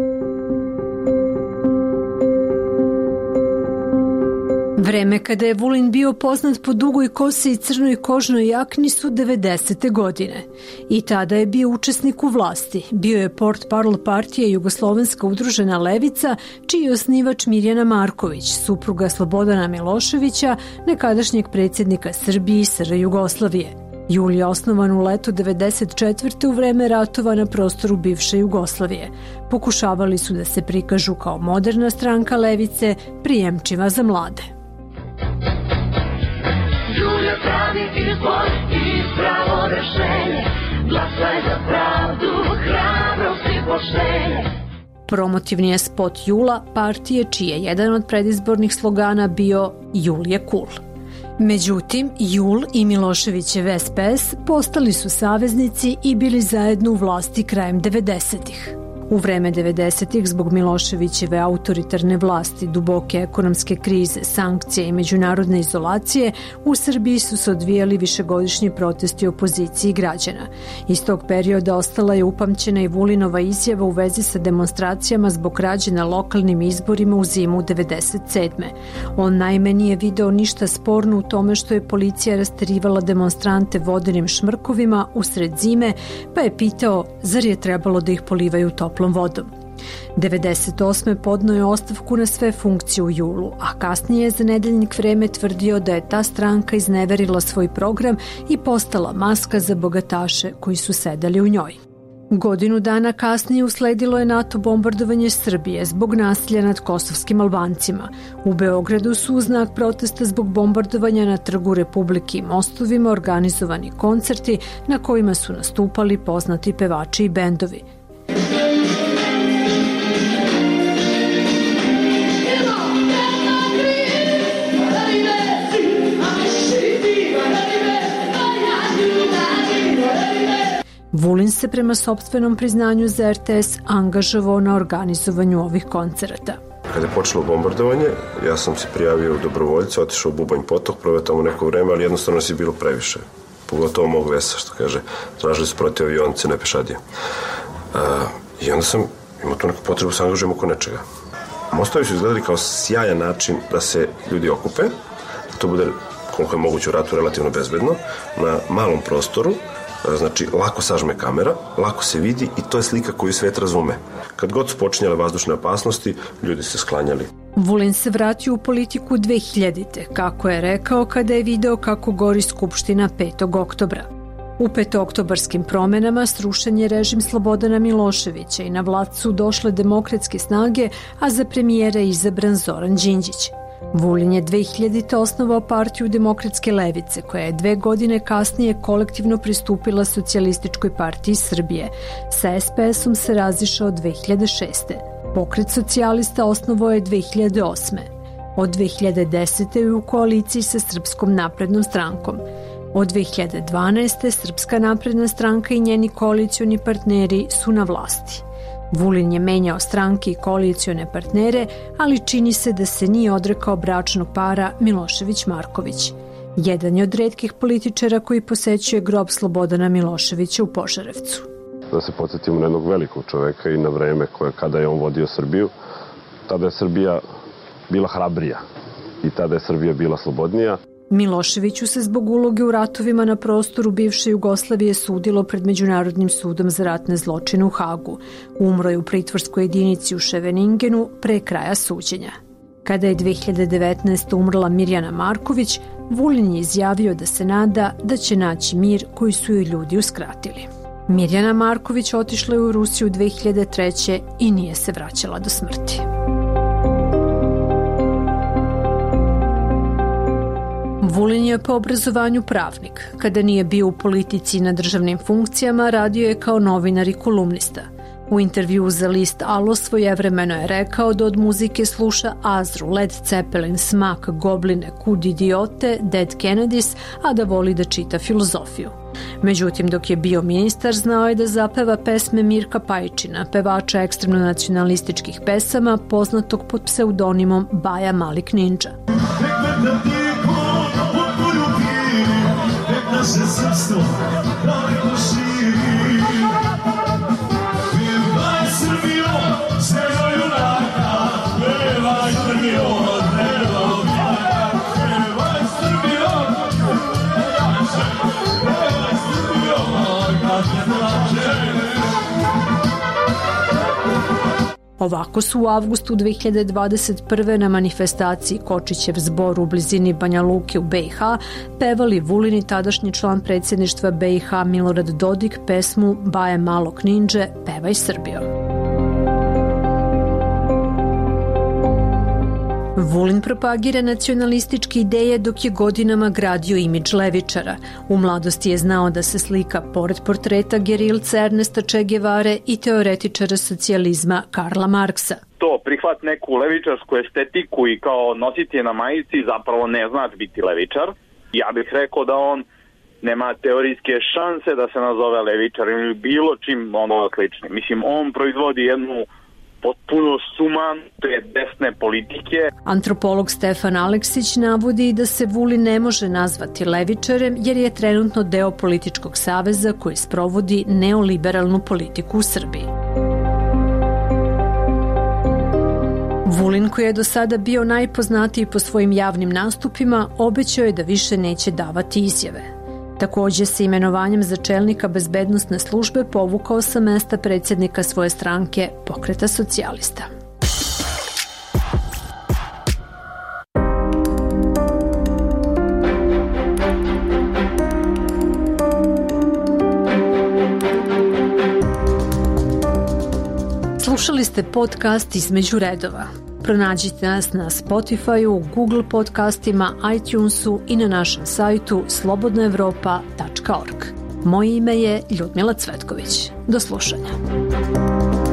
Vreme kada je Vulin bio poznat po dugoj kosi i crnoj kožnoj jakni su 90. godine. I tada je bio učesnik u vlasti. Bio je portparol partije Jugoslovenska udružena levica, čiji je osnivač Mirjana Marković, supruga Slobodana Miloševića, nekadašnjeg predsjednika Srbije i SR Jugoslavije. Jul je osnovan u leto 94. u vreme ratova na prostoru bivše Jugoslavije. Pokušavali su da se prikažu kao moderna stranka levice, prijemčiva za mlade. Jul je pravi izbor i pravo rešenje, glasaj za pravdu, hrabrost i poštenje. Promotivni je spot Jula partije čiji je jedan od predizbornih slogana bio Jul je cool. Međutim, Jul i Miloševićev SPS postali su saveznici i bili zajedno u vlasti krajem 90-ih. U vreme 90-ih, zbog Miloševićeve autoritarne vlasti, duboke ekonomske krize, sankcije i međunarodne izolacije, u Srbiji su se odvijali višegodišnji protesti opoziciji građana. Iz tog perioda ostala je upamćena i Vulinova izjava u vezi sa demonstracijama zbog krađe na lokalnim izborima u zimu 97. On naime nije video ništa sporno u tome što je policija rasterivala demonstrante vodenim šmrkovima usred zime, pa je pitao zar je trebalo da ih polivaju toplom vodom. 98. podneo je ostavku na sve funkcije u julu, a kasnije je za Nedeljnik Vreme tvrdio da je ta stranka izneverila svoj program i postala maska za bogataše koji su sedeli u njoj. Godinu dana kasnije usledilo je NATO bombardovanje Srbije zbog nasilja nad kosovskim Albancima. U Beogradu su u znak protesta zbog bombardovanja na Trgu Republike i mostovima organizovani koncerti na kojima su nastupali poznati pevači i bendovi. Vulin se prema sopstvenom priznanju za RTS angažovao na organizovanju ovih koncerata. Kada je počelo bombardovanje, ja sam se prijavio u dobrovoljca, otišao u Bubanj potok, proveo tamo neko vreme, ali jednostavno nas je bilo previše. Pogotovo mog vesa, što kaže, tražili su protiv avionice, ne pešadije. I onda sam imao tu neku potrebu sa angažujem oko nečega. Mostovi su izgledali kao sjajan način da se ljudi okupe, da to bude koliko je moguće u ratu relativno bezbedno, na malom prostoru. Znači, lako sažme kamera, lako se vidi i to je slika koju svet razume. Kad god su počinjale vazdušne opasnosti, ljudi se sklanjali. Vulin se vratio u politiku 2000. kako je rekao kada je video kako gori Skupština 5. oktobra. U petooktobarskim promenama srušen je režim Slobodana Miloševića i na vlast su došle demokratske snage, a za premijera je izabran Zoran Đinđić. Vulin je 2000. osnovao partiju Demokratske levice, koja je 2 godine kasnije kolektivno pristupila Socijalističkoj partiji Srbije. Sa SPS-om se razišao 2006. Pokret socijalista osnovao je 2008. Od 2010. je u koaliciji sa Srpskom naprednom strankom. Od 2012. Srpska napredna stranka i njeni koalicioni partneri su na vlasti. Vulin je menjao stranke i koalicione partnere, ali čini se da se nije odrekao bračnog para Milošević-Marković. Jedan je od retkih političara koji posećuje grob Slobodana Miloševića u Požarevcu. Da se podsjetimo na jednog velikog čoveka i na vreme kada je on vodio Srbiju, tada je Srbija bila hrabrija i tada je Srbija bila slobodnija. Miloševiću se zbog uloge u ratovima na prostoru bivše Jugoslavije sudilo pred Međunarodnim sudom za ratne zločine u Hagu. Umro je u pritvorskoj jedinici u Ševeningenu pre kraja suđenja. Kada je 2019. umrla Mirjana Marković, Vulin je izjavio da se nada da će naći mir koji su joj ljudi uskratili. Mirjana Marković otišla je u Rusiju 2003. i nije se vraćala do smrti. Vulin je po obrazovanju pravnik. Kada nije bio u politici i na državnim funkcijama, radio je kao novinar i kolumnista. U intervjuu za list Alo svojevremeno je rekao da od muzike sluša Azru, Led Zeppelin, Smak, Gobline, Kud idiote, Dead Kennedys, a da voli da čita filozofiju. Međutim, dok je bio ministar, znao je da zapeva pesme Mirka Pajčina, pevača ekstremno nacionalističkih pesama, poznatog pod pseudonimom Baja Malik Ninja. Naše srpstvo daleko širi. Pevaj Srbijo, zemljo junaka, pevaj Srbijo, zemljo junaka, pevaj Srbijo, pevaj Srbijo, kad se plače. Ovako su u avgustu 2021. na manifestaciji Kočićev zbor u blizini Banja Luke u BiH pevali Vulin i tadašnji član predsjedništva BiH Milorad Dodik pesmu Baje malog ninđe, Pevaj Srbijo. Vulin propagira nacionalističke ideje dok je godinama gradio imidž levičara. U mladosti je znao da se slika pored portreta gerilca Ernesta Che Guevare i teoretičara socijalizma Karla Marksa. To prihvat neku levičarsku estetiku i kao nositi je na majici zapravo ne znači biti levičar. Ja bih rekao da on nema teorijske šanse da se nazove levičar ili bilo čim ono sličnim. Mislim, on proizvodi jednu potpuno sumanute desne politike. Antropolog Stefan Aleksić navodi da se Vulin ne može nazvati levičarem jer je trenutno deo političkog saveza koji sprovodi neoliberalnu politiku u Srbiji. Vulin, koji je do sada bio najpoznatiji po svojim javnim nastupima, obećao je da više neće davati izjave. Takođe se imenovanjem za čelnika bezbednosne službe povukao sa mesta predsjednika svoje stranke Pokreta socijalista. Slušali ste podcast Između redova. Pronađite nas na Spotify-u, Google podcastima, iTunesu i na našem sajtu slobodnaevropa.org. Moje ime je Ljudmila Cvetković. Do slušanja.